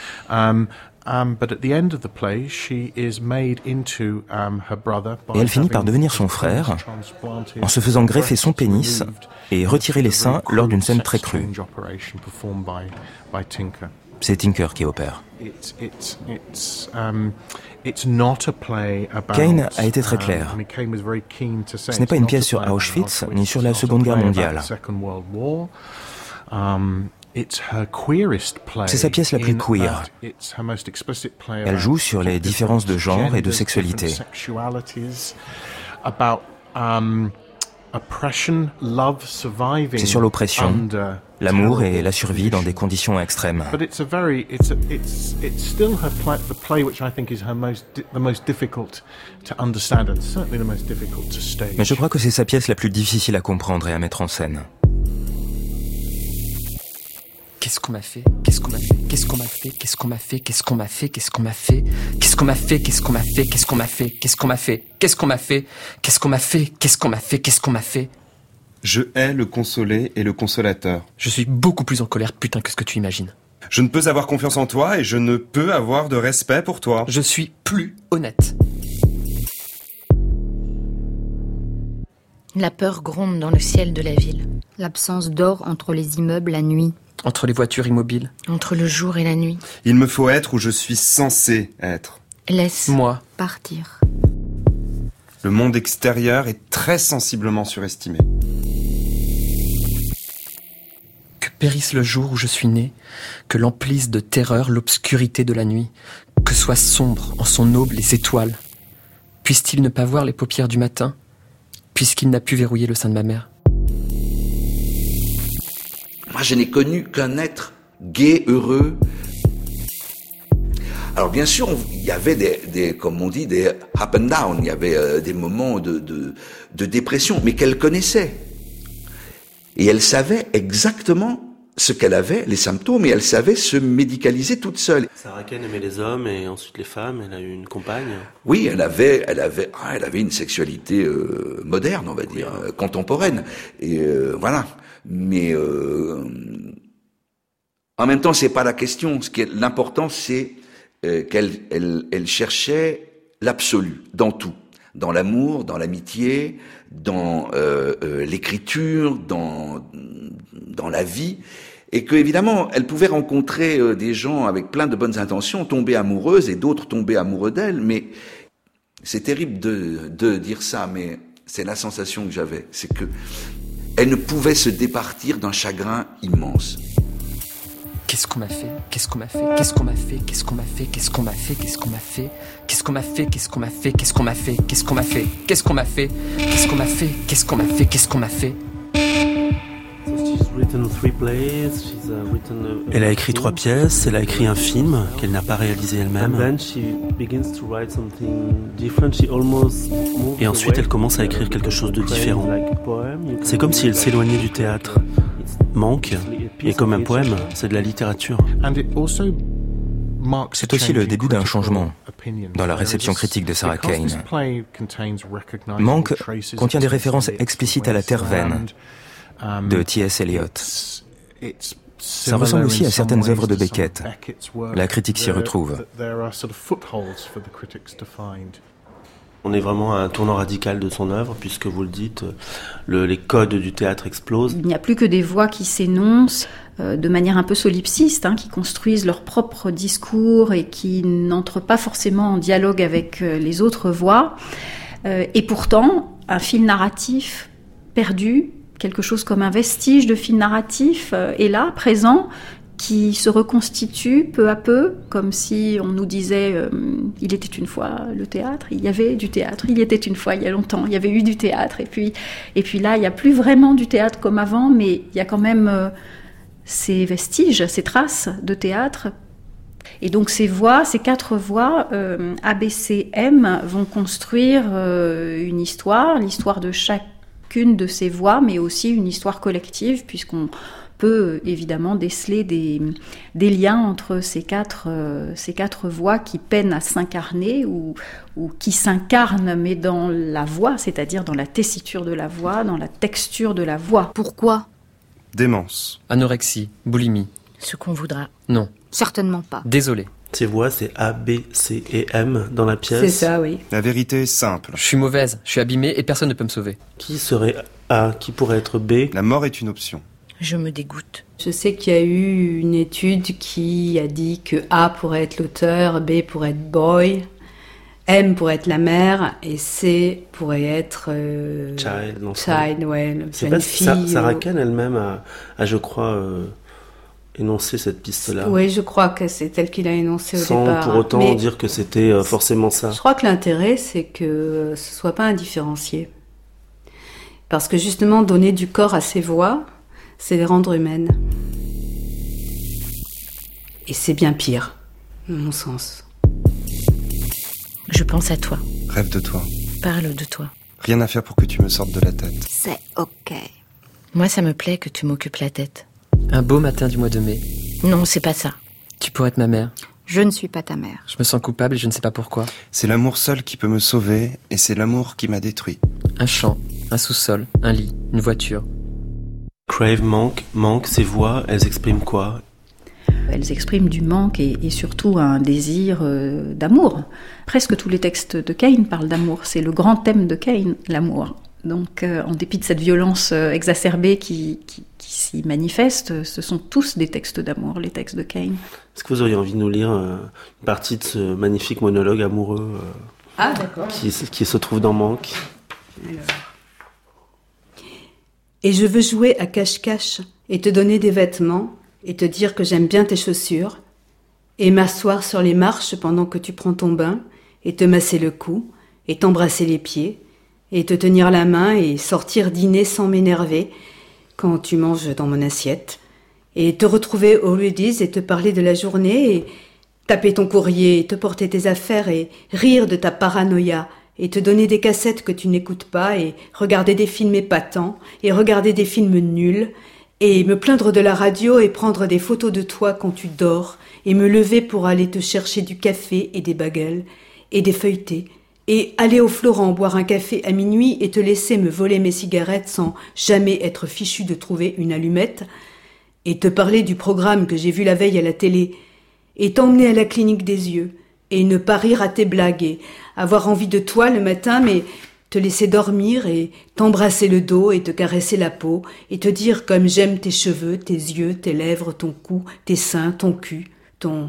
Et elle finit par devenir son frère en se faisant greffer son pénis et retirer les seins lors d'une scène très crue. C'est Tinker qui opère. Kane a été très clair. Ce n'est pas une pièce sur Auschwitz ni sur la Seconde Guerre mondiale. C'est sa pièce la plus queer. Elle joue sur les différences de genre et de sexualité. C'est sur l'oppression, l'amour et la survie dans des conditions extrêmes. Mais je crois que c'est sa pièce la plus difficile à comprendre et à mettre en scène. Qu'est-ce qu'on m'a fait? Qu'est-ce qu'on m'a fait? Qu'est-ce qu'on m'a fait? Qu'est-ce qu'on m'a fait? Qu'est-ce qu'on m'a fait? Qu'est-ce qu'on m'a fait? Qu'est-ce qu'on m'a fait? Qu'est-ce qu'on m'a fait? Qu'est-ce qu'on m'a fait? Qu'est-ce qu'on m'a fait? Qu'est-ce qu'on m'a fait? Qu'est-ce qu'on m'a fait? Qu'est-ce qu'on m'a fait? Qu'est-ce qu'on m'a fait? Je hais le consolé et le consolateur. Je suis beaucoup plus en colère, putain, que ce que tu imagines. Je ne peux avoir confiance en toi et je ne peux avoir de respect pour toi. Je suis plus honnête. La peur gronde dans le ciel de la ville. L'absence d'or entre les immeubles la nuit. Entre les voitures immobiles. Entre le jour et la nuit. Il me faut être où je suis censé être. Laisse-moi partir. Le monde extérieur est très sensiblement surestimé. Que périsse le jour où je suis né, que l'emplisse de terreur l'obscurité de la nuit, que soient sombres en son aube les étoiles. Puisse-t-il ne pas voir les paupières du matin, puisqu'il n'a pu verrouiller le sein de ma mère? Moi, je n'ai connu qu'un être gai, heureux. Alors, bien sûr, il y avait des comme on dit, des up and down. Il y avait des moments de dépression, mais qu'elle connaissait. Et elle savait exactement ce qu'elle avait, les symptômes, et elle savait se médicaliser toute seule. Sarah Kane aimait les hommes et ensuite les femmes. Elle a eu une compagne. Oui, elle avait une sexualité moderne, on va dire, contemporaine. Et voilà. Mais en même temps, c'est pas la question. L'important, c'est qu'elle cherchait l'absolu dans tout, dans l'amour, dans l'amitié, dans l'écriture, dans la vie, et que évidemment, elle pouvait rencontrer des gens avec plein de bonnes intentions, tomber amoureuses et d'autres tomber amoureux d'elle. Mais c'est terrible de dire ça, mais c'est la sensation que j'avais, c'est que elle ne pouvait se départir d'un chagrin immense. Qu'est-ce qu'on m'a fait? Qu'est-ce qu'on m'a fait? Qu'est-ce qu'on m'a fait? Qu'est-ce qu'on m'a fait? Qu'est-ce qu'on m'a fait? Qu'est-ce qu'on m'a fait? Qu'est-ce qu'on m'a fait? Qu'est-ce qu'on m'a fait? Qu'est-ce qu'on m'a fait? Qu'est-ce qu'on m'a fait? Qu'est-ce qu'on m'a fait? Qu'est-ce qu'on m'a fait? Qu'est-ce qu'on m'a fait? Qu'est-ce qu'on m'a fait? Elle a écrit 3 pièces, elle a écrit un film qu'elle n'a pas réalisé elle-même. Et ensuite elle commence à écrire quelque chose de différent. C'est comme si elle s'éloignait du théâtre. Manque est comme un poème, c'est de la littérature. C'est aussi le début d'un changement dans la réception critique de Sarah Kane. Manque contient des références explicites à la Terre-Vaine de T.S. Eliot. Ça ressemble aussi à certaines œuvres de Beckett. La critique s'y retrouve. On est vraiment à un tournant radical de son œuvre, puisque vous le dites, les codes du théâtre explosent. Il n'y a plus que des voix qui s'énoncent de manière un peu solipsiste, qui construisent leur propre discours et qui n'entrent pas forcément en dialogue avec les autres voix. Et pourtant, un fil narratif perdu, quelque chose comme un vestige de fil narratif est là, présent, qui se reconstitue peu à peu, comme si on nous disait il était une fois le théâtre, il y avait du théâtre, il y était une fois, il y a longtemps, il y avait eu du théâtre, et puis là, il n'y a plus vraiment du théâtre comme avant, mais il y a quand même ces vestiges, ces traces de théâtre. Et donc ces voix, ces 4 voix, A, B, C, M, vont construire une histoire, l'histoire de chacune de ces voix, mais aussi une histoire collective, puisqu'on peut évidemment déceler des liens entre ces quatre voix qui peinent à s'incarner ou qui s'incarnent, mais dans la voix, c'est-à-dire dans la tessiture de la voix, dans la texture de la voix. Pourquoi ? Démence. Anorexie, boulimie. Ce qu'on voudra. Non. Certainement pas. Désolé. Ces voix, c'est A, B, C et M dans la pièce. C'est ça, oui. La vérité est simple. Je suis mauvaise, je suis abîmée et personne ne peut me sauver. Qui serait A? Qui pourrait être B? La mort est une option. Je me dégoûte. Je sais qu'il y a eu une étude qui a dit que A pourrait être l'auteur, B pourrait être boy, M pourrait être la mère et C pourrait être child, ouais, c'est jeune pas fille. Sarah Kane elle-même a je crois, énoncé cette piste-là. Oui, je crois que c'est elle qui l'a énoncé au Sans départ. pour autant dire que c'était forcément ça. Je crois que l'intérêt, c'est que ce soit pas indifférencié. Parce que justement, donner du corps à ces voix, c'est les rendre humaines. Et c'est bien pire, à mon sens. Je pense à toi. Rêve de toi. Parle de toi. Rien à faire pour que tu me sortes de la tête. C'est ok. Moi, ça me plaît que tu m'occupes la tête. Un beau matin du mois de mai. Non, c'est pas ça. Tu pourrais être ma mère. Je ne suis pas ta mère. Je me sens coupable et je ne sais pas pourquoi. C'est l'amour seul qui peut me sauver, et c'est l'amour qui m'a détruit. Un champ, un sous-sol, un lit, une voiture. Crave, manque, ces voix, elles expriment quoi? Elles expriment du manque et surtout un désir d'amour. Presque tous les textes de Kane parlent d'amour. C'est le grand thème de Kane, l'amour. Donc, en dépit de cette violence exacerbée qui s'y manifeste, ce sont tous des textes d'amour, les textes de Kane. Est-ce que vous auriez envie de nous lire une partie de ce magnifique monologue amoureux d'accord. qui se trouve dans Manque? Alors. Et je veux jouer à cache-cache et te donner des vêtements et te dire que j'aime bien tes chaussures et m'asseoir sur les marches pendant que tu prends ton bain et te masser le cou et t'embrasser les pieds et te tenir la main et sortir dîner sans m'énerver quand tu manges dans mon assiette et te retrouver au Rudy's et te parler de la journée et taper ton courrier et te porter tes affaires et rire de ta paranoïa et te donner des cassettes que tu n'écoutes pas et regarder des films épatants et regarder des films nuls et me plaindre de la radio et prendre des photos de toi quand tu dors et me lever pour aller te chercher du café et des bagels et des feuilletés et aller au Florent boire un café à minuit et te laisser me voler mes cigarettes sans jamais être fichu de trouver une allumette et te parler du programme que j'ai vu la veille à la télé et t'emmener à la clinique des yeux et ne pas rire à tes blagues et avoir envie de toi le matin mais te laisser dormir et t'embrasser le dos et te caresser la peau et te dire comme j'aime tes cheveux, tes yeux, tes lèvres, ton cou, tes seins, ton cul, ton...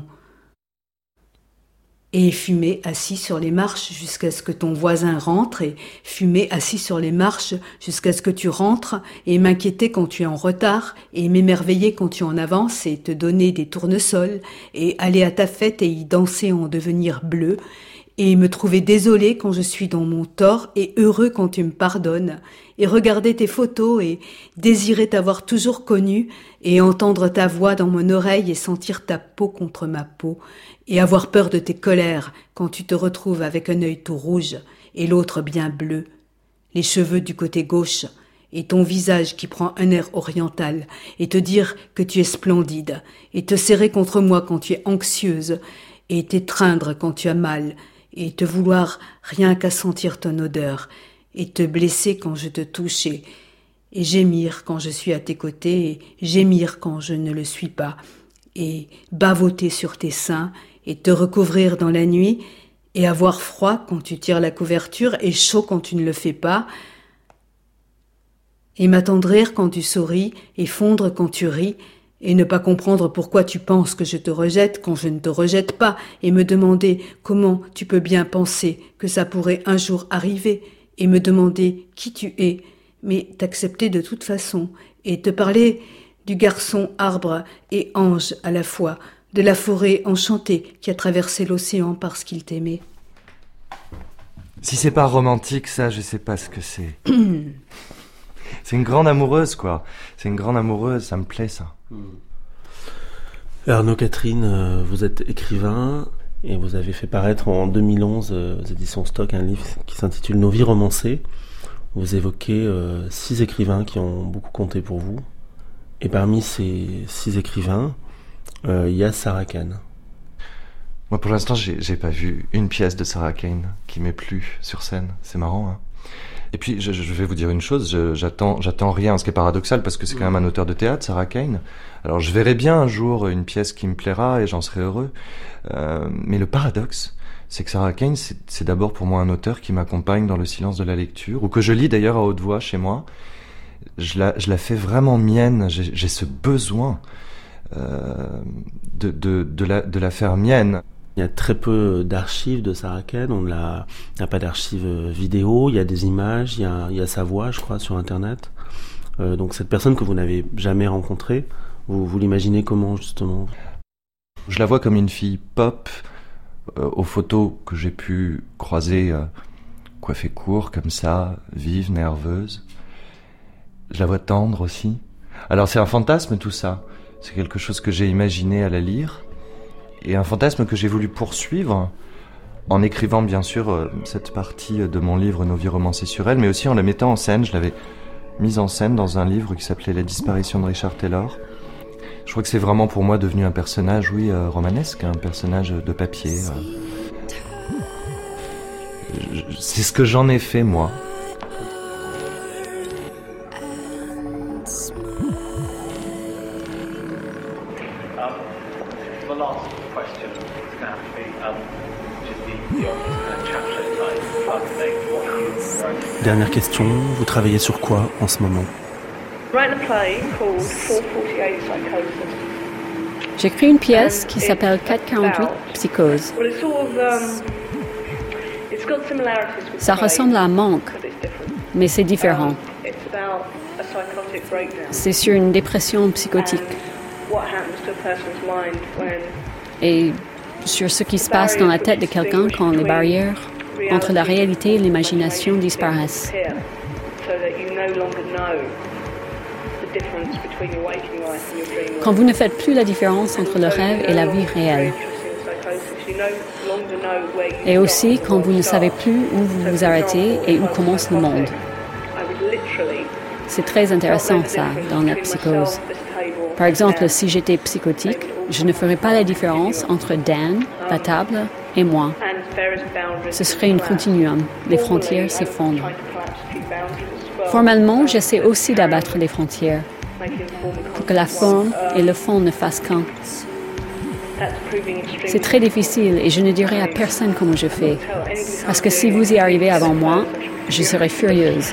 Et fumer assis sur les marches jusqu'à ce que ton voisin rentre et fumer assis sur les marches jusqu'à ce que tu rentres et m'inquiéter quand tu es en retard et m'émerveiller quand tu en avances et te donner des tournesols et aller à ta fête et y danser en devenir bleu et me trouver désolé quand je suis dans mon tort et heureux quand tu me pardonnes et regarder tes photos et désirer t'avoir toujours connu et entendre ta voix dans mon oreille et sentir ta peau contre ma peau et avoir peur de tes colères quand tu te retrouves avec un œil tout rouge et l'autre bien bleu, les cheveux du côté gauche et ton visage qui prend un air oriental et te dire que tu es splendide et te serrer contre moi quand tu es anxieuse et t'étreindre quand tu as mal et te vouloir rien qu'à sentir ton odeur et te blesser quand je te touche et gémir quand je suis à tes côtés et gémir quand je ne le suis pas et bavoter sur tes seins et te recouvrir dans la nuit et avoir froid quand tu tires la couverture et chaud quand tu ne le fais pas et m'attendrir quand tu souris et fondre quand tu ris et ne pas comprendre pourquoi tu penses que je te rejette quand je ne te rejette pas, et me demander comment tu peux bien penser que ça pourrait un jour arriver, et me demander qui tu es, mais t'accepter de toute façon, et te parler du garçon arbre et ange à la fois, de la forêt enchantée qui a traversé l'océan parce qu'il t'aimait. Si c'est pas romantique, ça, je sais pas ce que c'est. C'est une grande amoureuse, quoi. C'est une grande amoureuse, ça me plaît, ça. Arnaud Catherine, vous êtes écrivain et vous avez fait paraître en 2011 aux éditions Stock un livre qui s'intitule Nos vies romancées. Vous évoquez 6 écrivains qui ont beaucoup compté pour vous. Et parmi ces 6 écrivains, il y a Sarah Kane. Moi, pour l'instant, j'ai pas vu une pièce de Sarah Kane qui m'ait plu sur scène. C'est marrant, hein. Et puis, je vais vous dire une chose, j'attends rien, ce qui est paradoxal, parce que c'est quand même un auteur de théâtre, Sarah Kane. Alors, je verrai bien un jour une pièce qui me plaira et j'en serai heureux. Mais le paradoxe, c'est que Sarah Kane, c'est d'abord pour moi un auteur qui m'accompagne dans le silence de la lecture, ou que je lis d'ailleurs à haute voix chez moi. Je la fais vraiment mienne, j'ai ce besoin de la faire mienne. Il y a très peu d'archives de Sarah Kane, il n'y a pas d'archives vidéo, il y a des images, il y a sa voix, je crois, sur Internet. Donc cette personne que vous n'avez jamais rencontrée, vous l'imaginez comment, justement ? Je la vois comme une fille pop, aux photos que j'ai pu croiser, coiffée court, comme ça, vive, nerveuse. Je la vois tendre aussi. Alors c'est un fantasme tout ça, c'est quelque chose que j'ai imaginé à la lire. Et un fantasme que j'ai voulu poursuivre en écrivant bien sûr cette partie de mon livre Nos vies romancées sur elle, mais aussi en la mettant en scène. Je l'avais mise en scène dans un livre qui s'appelait La disparition de Richard Taylor. Je crois que c'est vraiment pour moi devenu un personnage, oui, romanesque, un personnage de papier. C'est ce que j'en ai fait, moi. Dernière question, vous travaillez sur quoi en ce moment ? J'écris une pièce qui s'appelle 448 Psychose. Ça ressemble à un manque, mais c'est différent. C'est sur une dépression psychotique et sur ce qui se passe dans la tête de quelqu'un quand les barrières entre la réalité et l'imagination disparaissent. Quand vous ne faites plus la différence entre le rêve et la vie réelle. Et aussi quand vous ne savez plus où vous vous arrêtez et où commence le monde. C'est très intéressant ça, dans la psychose. Par exemple, si j'étais psychotique, je ne ferais pas la différence entre Dan, la table, et moi. Ce serait une continuum. Les frontières s'effondrent. Formellement, j'essaie aussi d'abattre les frontières pour que la forme et le fond ne fassent qu'un. C'est très difficile et je ne dirai à personne comment je fais. Parce que si vous y arrivez avant moi, je serai furieuse.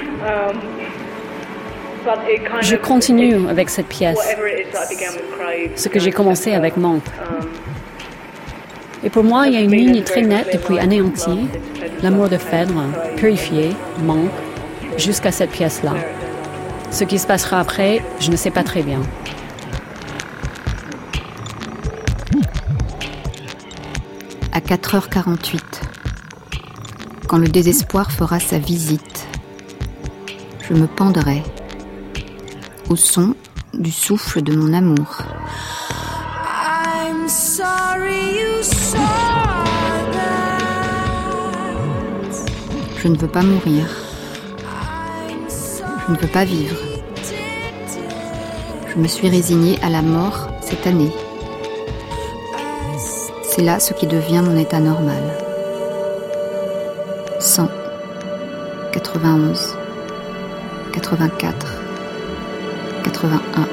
Je continue avec cette pièce, ce que j'ai commencé avec Manque. Et pour moi, il y a une ligne très nette depuis Anéanti, L'amour de Phèdre, Purifié, Manque, jusqu'à cette pièce-là. Ce qui se passera après, je ne sais pas très bien. À 4h48, quand le désespoir fera sa visite, je me pendrai au son du souffle de mon amour. I'm sorry you saw that. Je ne veux pas mourir. Je ne veux pas vivre. Je me suis résignée à la mort cette année. C'est là ce qui devient mon état normal. 100, 91, 84, 81,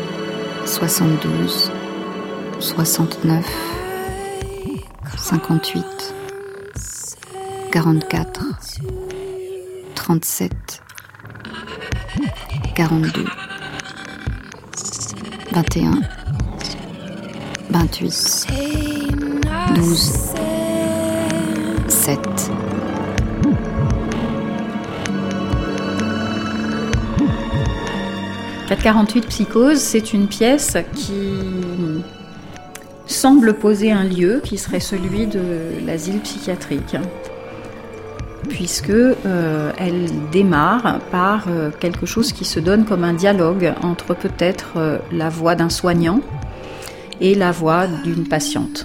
72, 69, 58, 44, 37, 42, 21, 28, 12, 7. « 448 Psychose, c'est une pièce qui semble poser un lieu qui serait celui de l'asile psychiatrique, puisque elle démarre par quelque chose qui se donne comme un dialogue entre peut-être la voix d'un soignant et la voix d'une patiente.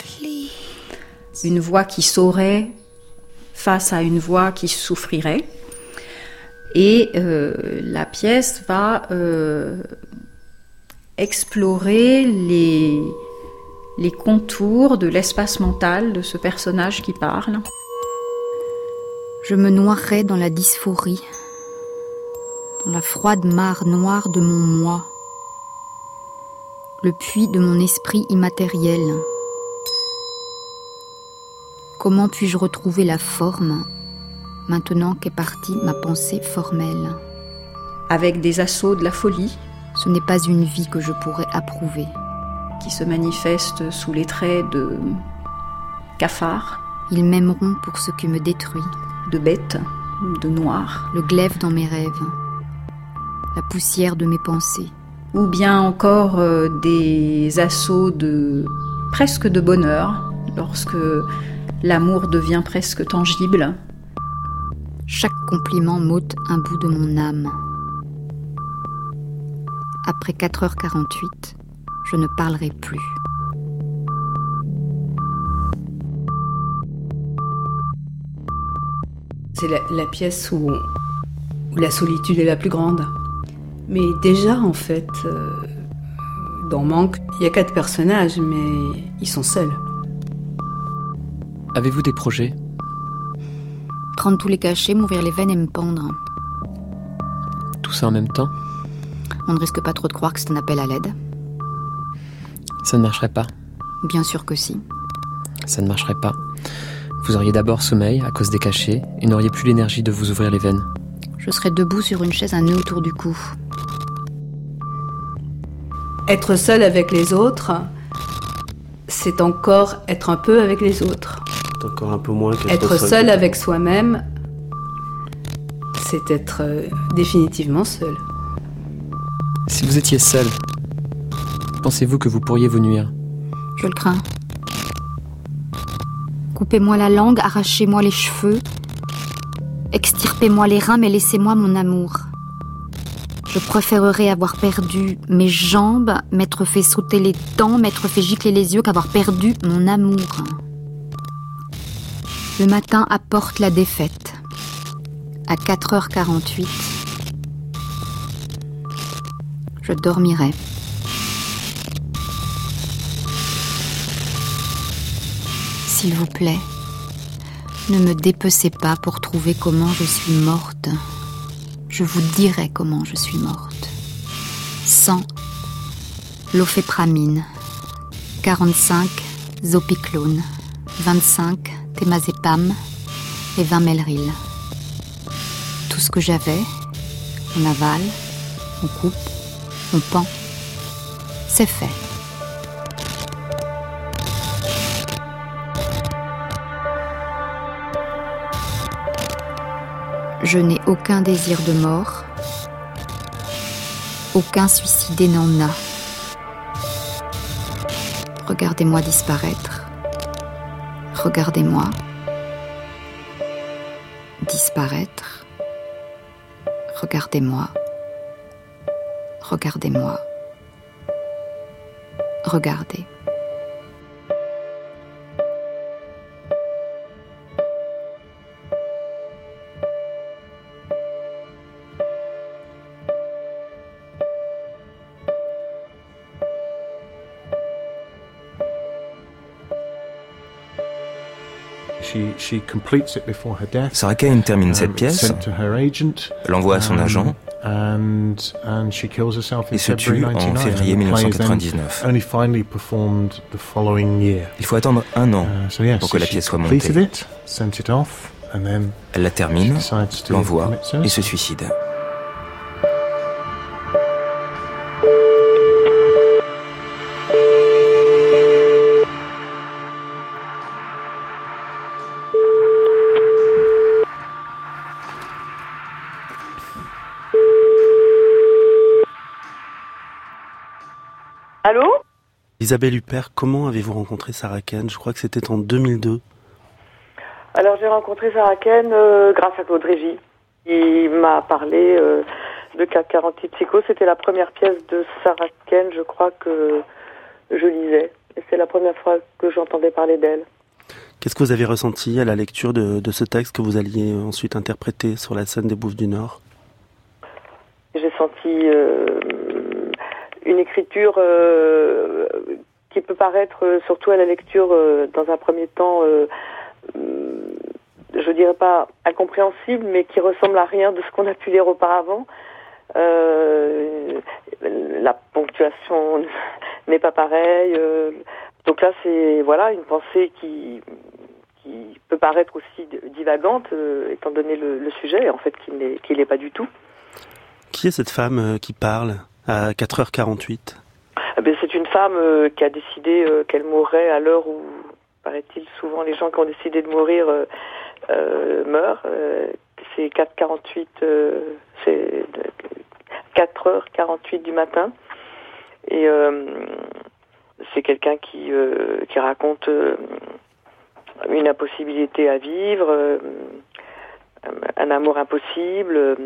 Une voix qui saurait face à une voix qui souffrirait. Et la pièce va explorer les contours de l'espace mental de ce personnage qui parle. Je me noierai dans la dysphorie, dans la froide mare noire de mon moi, le puits de mon esprit immatériel. Comment puis-je retrouver la forme maintenant qu'est partie ma pensée formelle? Avec des assauts de la folie. Ce n'est pas une vie que je pourrais approuver. Qui se manifeste sous les traits de cafards. Ils m'aimeront pour ce qui me détruit. De bêtes, de noirs. Le glaive dans mes rêves. La poussière de mes pensées. Ou bien encore des assauts presque de bonheur, lorsque l'amour devient presque tangible. Chaque compliment m'ôte un bout de mon âme. Après 4h48, je ne parlerai plus. C'est la pièce où la solitude est la plus grande. Mais déjà, en fait, dans Manque, il y a 4 personnages, mais ils sont seuls. Avez-vous des projets ? Prendre tous les cachets, m'ouvrir les veines et me pendre. Tout ça en même temps ? On ne risque pas trop de croire que c'est un appel à l'aide. Ça ne marcherait pas. Bien sûr que si. Ça ne marcherait pas. Vous auriez d'abord sommeil à cause des cachets et n'auriez plus l'énergie de vous ouvrir les veines. Je serais debout sur une chaise, un nœud autour du cou. Être seul avec les autres, c'est encore être un peu avec les autres. C'est encore un peu moins qu'être être seul avec soi-même, c'est être définitivement seul. Si vous étiez seul, pensez-vous que vous pourriez vous nuire ? Je le crains. Coupez-moi la langue, arrachez-moi les cheveux, extirpez-moi les reins, mais laissez-moi mon amour. Je préférerais avoir perdu mes jambes, m'être fait sauter les dents, m'être fait gicler les yeux qu'avoir perdu mon amour. Le matin apporte la défaite. À 4h48, je dormirai. S'il vous plaît, ne me dépecez pas pour trouver comment je suis morte. Je vous dirai comment je suis morte. 100 lofépramine, 45 zopiclone, 25 temazepam et 20 melril. Tout ce que j'avais, on avale, on coupe, on pend. C'est fait. Je n'ai aucun désir de mort. Aucun suicidé n'en a. Regardez-moi disparaître. Regardez-moi disparaître. Regardez-moi. Regardez-moi. Regardez. Sarah Kane termine cette pièce, l'envoie à son agent et se tue en février 1999. Il faut attendre 1 an pour que la pièce soit montée. Elle la termine, l'envoie et se suicide. Isabelle Huppert, comment avez-vous rencontré Sarah Kane? Je crois que c'était en 2002. Alors j'ai rencontré Sarah Kane grâce à Claude Régis. Il m'a parlé de CAC 48 Psycho. C'était la première pièce de Sarah Kane, je crois, que je lisais. Et c'est la première fois que j'entendais parler d'elle. Qu'est-ce que vous avez ressenti à la lecture de ce texte que vous alliez ensuite interpréter sur la scène des Bouffes du Nord? J'ai senti une écriture qui peut paraître, surtout à la lecture, dans un premier temps, je dirais pas incompréhensible, mais qui ressemble à rien de ce qu'on a pu lire auparavant. La ponctuation n'est pas pareille. Donc là, c'est une pensée qui peut paraître aussi divagante, étant donné le sujet, en fait, qui n'est pas du tout. Qui est cette femme qui parle à 4h48 ? C'est une femme qui a décidé qu'elle mourrait à l'heure où, paraît-il, souvent les gens qui ont décidé de mourir meurent. C'est 4h48, c'est 4h48 du matin. Et c'est quelqu'un qui raconte une impossibilité à vivre, un amour impossible,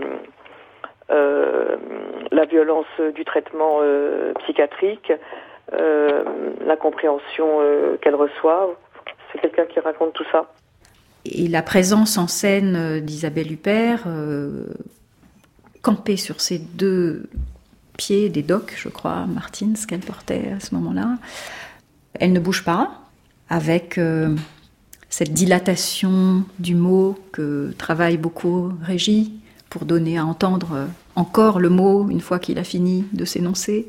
la violence du traitement psychiatrique, l'incompréhension qu'elle reçoit. C'est quelqu'un qui raconte tout ça. Et la présence en scène d'Isabelle Huppert, campée sur ses deux pieds, des docks, je crois, Martins, qu'elle portait à ce moment-là. Elle ne bouge pas, avec cette dilatation du mot que travaille beaucoup Régis, pour donner à entendre encore le mot une fois qu'il a fini de s'énoncer.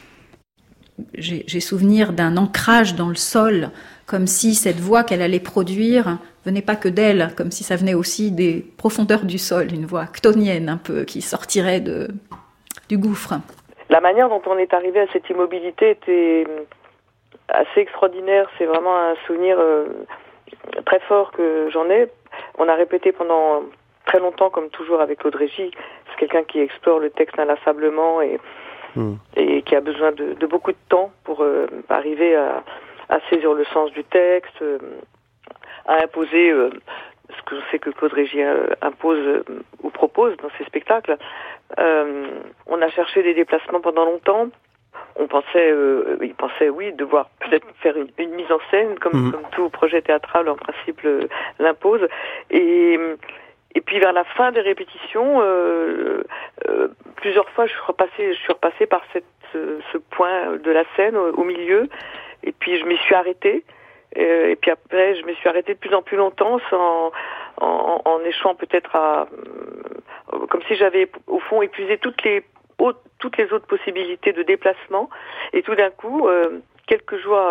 J'ai souvenir d'un ancrage dans le sol, comme si cette voix qu'elle allait produire venait pas que d'elle, comme si ça venait aussi des profondeurs du sol, une voix chtonienne un peu, qui sortirait du gouffre. La manière dont on est arrivé à cette immobilité était assez extraordinaire. C'est vraiment un souvenir très fort que j'en ai. On a répété pendant très longtemps, comme toujours avec Claude Régis. C'est quelqu'un qui explore le texte inlassablement et qui a besoin de beaucoup de temps pour arriver à saisir le sens du texte, à imposer ce que je sais que Claude Régis impose ou propose dans ses spectacles. On a cherché des déplacements pendant longtemps. Il pensait devoir peut-être faire une mise en scène, comme tout projet théâtral en principe l'impose. Et puis vers la fin des répétitions, plusieurs fois je suis repassée par ce point de la scène au milieu, et puis je m'y suis arrêtée. Et puis après, je me suis arrêtée de plus en plus longtemps, en échouant peut-être comme si j'avais au fond épuisé toutes les autres possibilités de déplacement. Et tout d'un coup, quelques jours,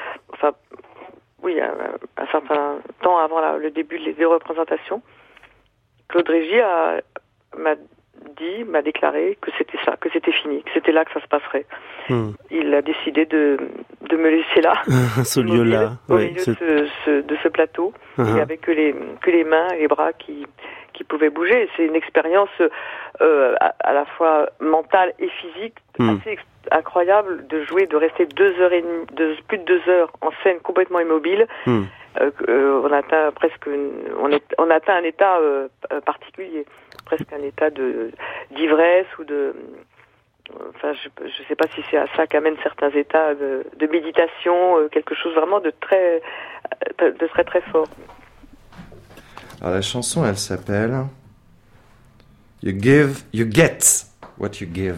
un certain temps avant le début des représentations, Claude Régis m'a déclaré que c'était ça, que c'était fini, que c'était là que ça se passerait. Il a décidé de me laisser là, ce lieu-là, au milieu de ce plateau, et avec que les mains et les bras qui pouvaient bouger. C'est une expérience à la fois mentale et physique assez incroyable de jouer, de rester plus de 2 heures en scène complètement immobile. On atteint on atteint un état particulier, presque un état d'ivresse ou de. Enfin, je sais pas si c'est à ça qu'amènent certains états de méditation, quelque chose vraiment de très très fort. Alors la chanson, elle s'appelle You Get What You Give.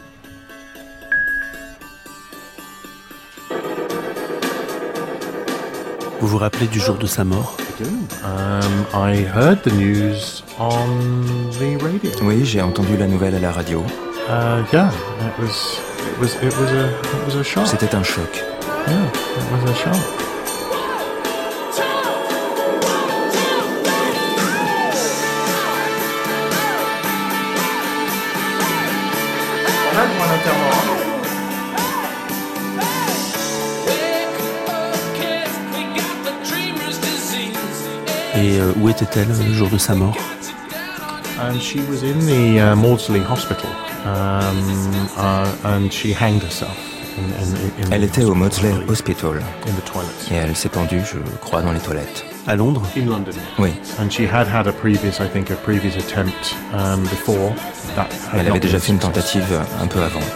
Vous vous rappelez du jour de sa mort? I heard the news on the radio. Oui, j'ai entendu la nouvelle à la radio. Yeah, it was a shock. C'était un choc. Yeah, it was a shock. On a le droit à l'enterrement. Et où était-elle le jour de sa mort? And she was in the Maudsley Hospital, and she hanged herself. Elle était au Maudsley Hospital. Et elle s'est pendue, je crois, dans les toilettes. À Londres? In London. Oui. And she had a previous attempt before. Elle avait déjà fait une tentative un peu avant.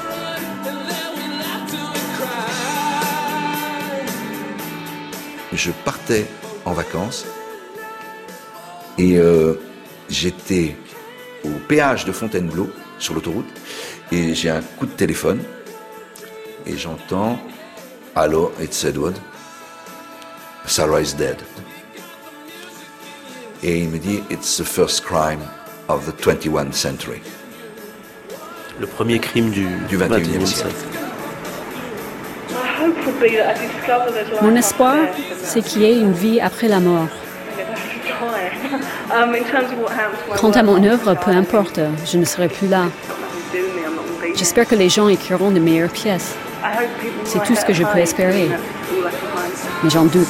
Je partais en vacances et j'étais au péage de Fontainebleau, sur l'autoroute, et j'ai un coup de téléphone et j'entends « Allô, it's Edward. Sarah is dead. » Et il me dit « It's the first crime of the 21st century. » Le premier crime du 21e siècle. Mon espoir, c'est qu'il y ait une vie après la mort. Quant à mon œuvre, peu importe, je ne serai plus là. J'espère que les gens écriront de meilleures pièces. C'est tout ce que je peux espérer. Mais j'en doute.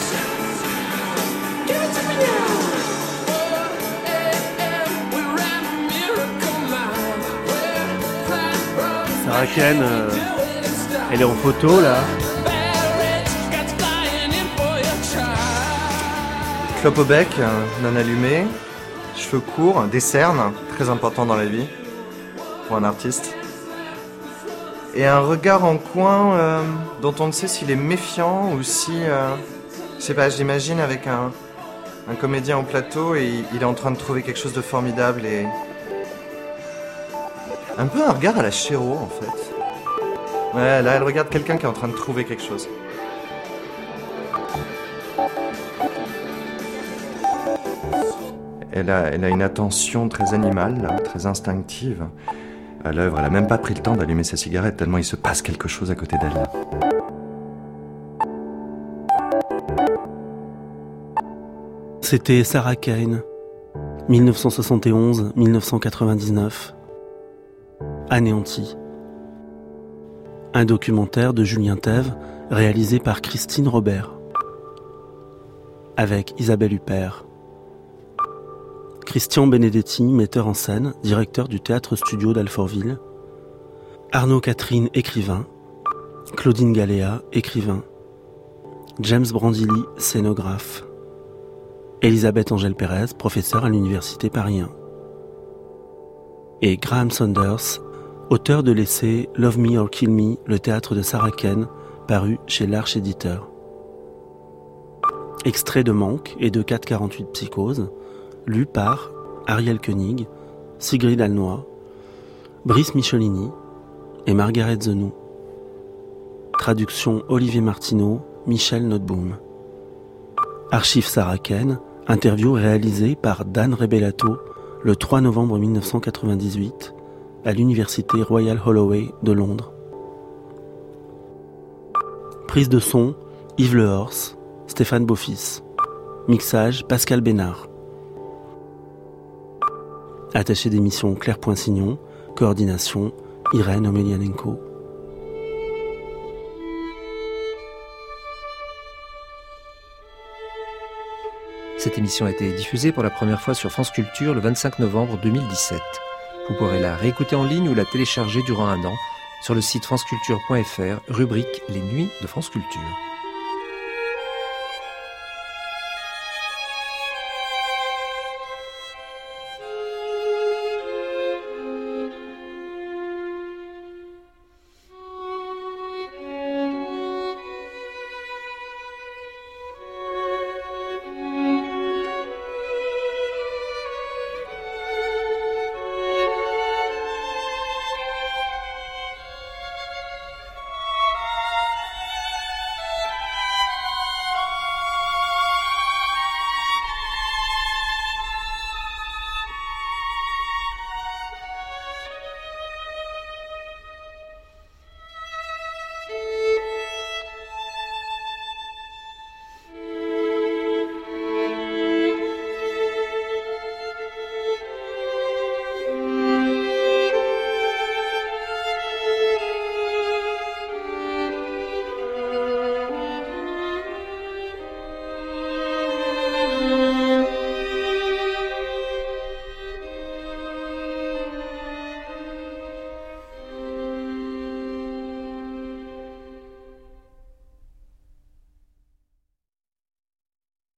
Sarah Kane, elle est en photo là. Clope au bec, non allumé, cheveux courts, des cernes, très important dans la vie, pour un artiste. Et un regard en coin dont on ne sait s'il est méfiant ou si... je sais pas, j'imagine avec un comédien au plateau et il est en train de trouver quelque chose de formidable et... Un peu un regard à la Chéreau en fait. Ouais, là elle regarde quelqu'un qui est en train de trouver quelque chose. Elle a une attention très animale, là, très instinctive. À l'œuvre, elle a même pas pris le temps d'allumer sa cigarette tellement il se passe quelque chose à côté d'elle. Là. C'était Sarah Kane, 1971-1999, Anéanti. Un documentaire de Julien Thève réalisé par Christine Robert, avec Isabelle Huppert. Christian Benedetti, metteur en scène, directeur du Théâtre Studio d'Alfortville. Arnaud Catherine, écrivain. Claudine Galéa, écrivain. James Brandilly, scénographe. Elisabeth Angèle Pérez, professeure à l'Université Paris 1. Et Graham Saunders, auteur de l'essai Love Me or Kill Me, le théâtre de Sarah Kane, paru chez l'Arche Éditeur. Extrait de Manque et de 448 Psychose, lu par Ariel Koenig, Sigrid Alnoy, Brice Michelini et Margaret Zenou. Traduction Olivier Martineau, Michel Noteboom. Archives Sarah Kane, interview réalisée par Dan Rebellato le 3 novembre 1998 à l'Université Royal Holloway de Londres. Prise de son, Yves Lehorst, Stéphane Beaufils. Mixage, Pascal Bénard. Attaché d'émission Claire Poinsignon, coordination Irène Omelianenko. Cette émission a été diffusée pour la première fois sur France Culture le 25 novembre 2017. Vous pourrez la réécouter en ligne ou la télécharger durant un an sur le site franceculture.fr, rubrique Les Nuits de France Culture.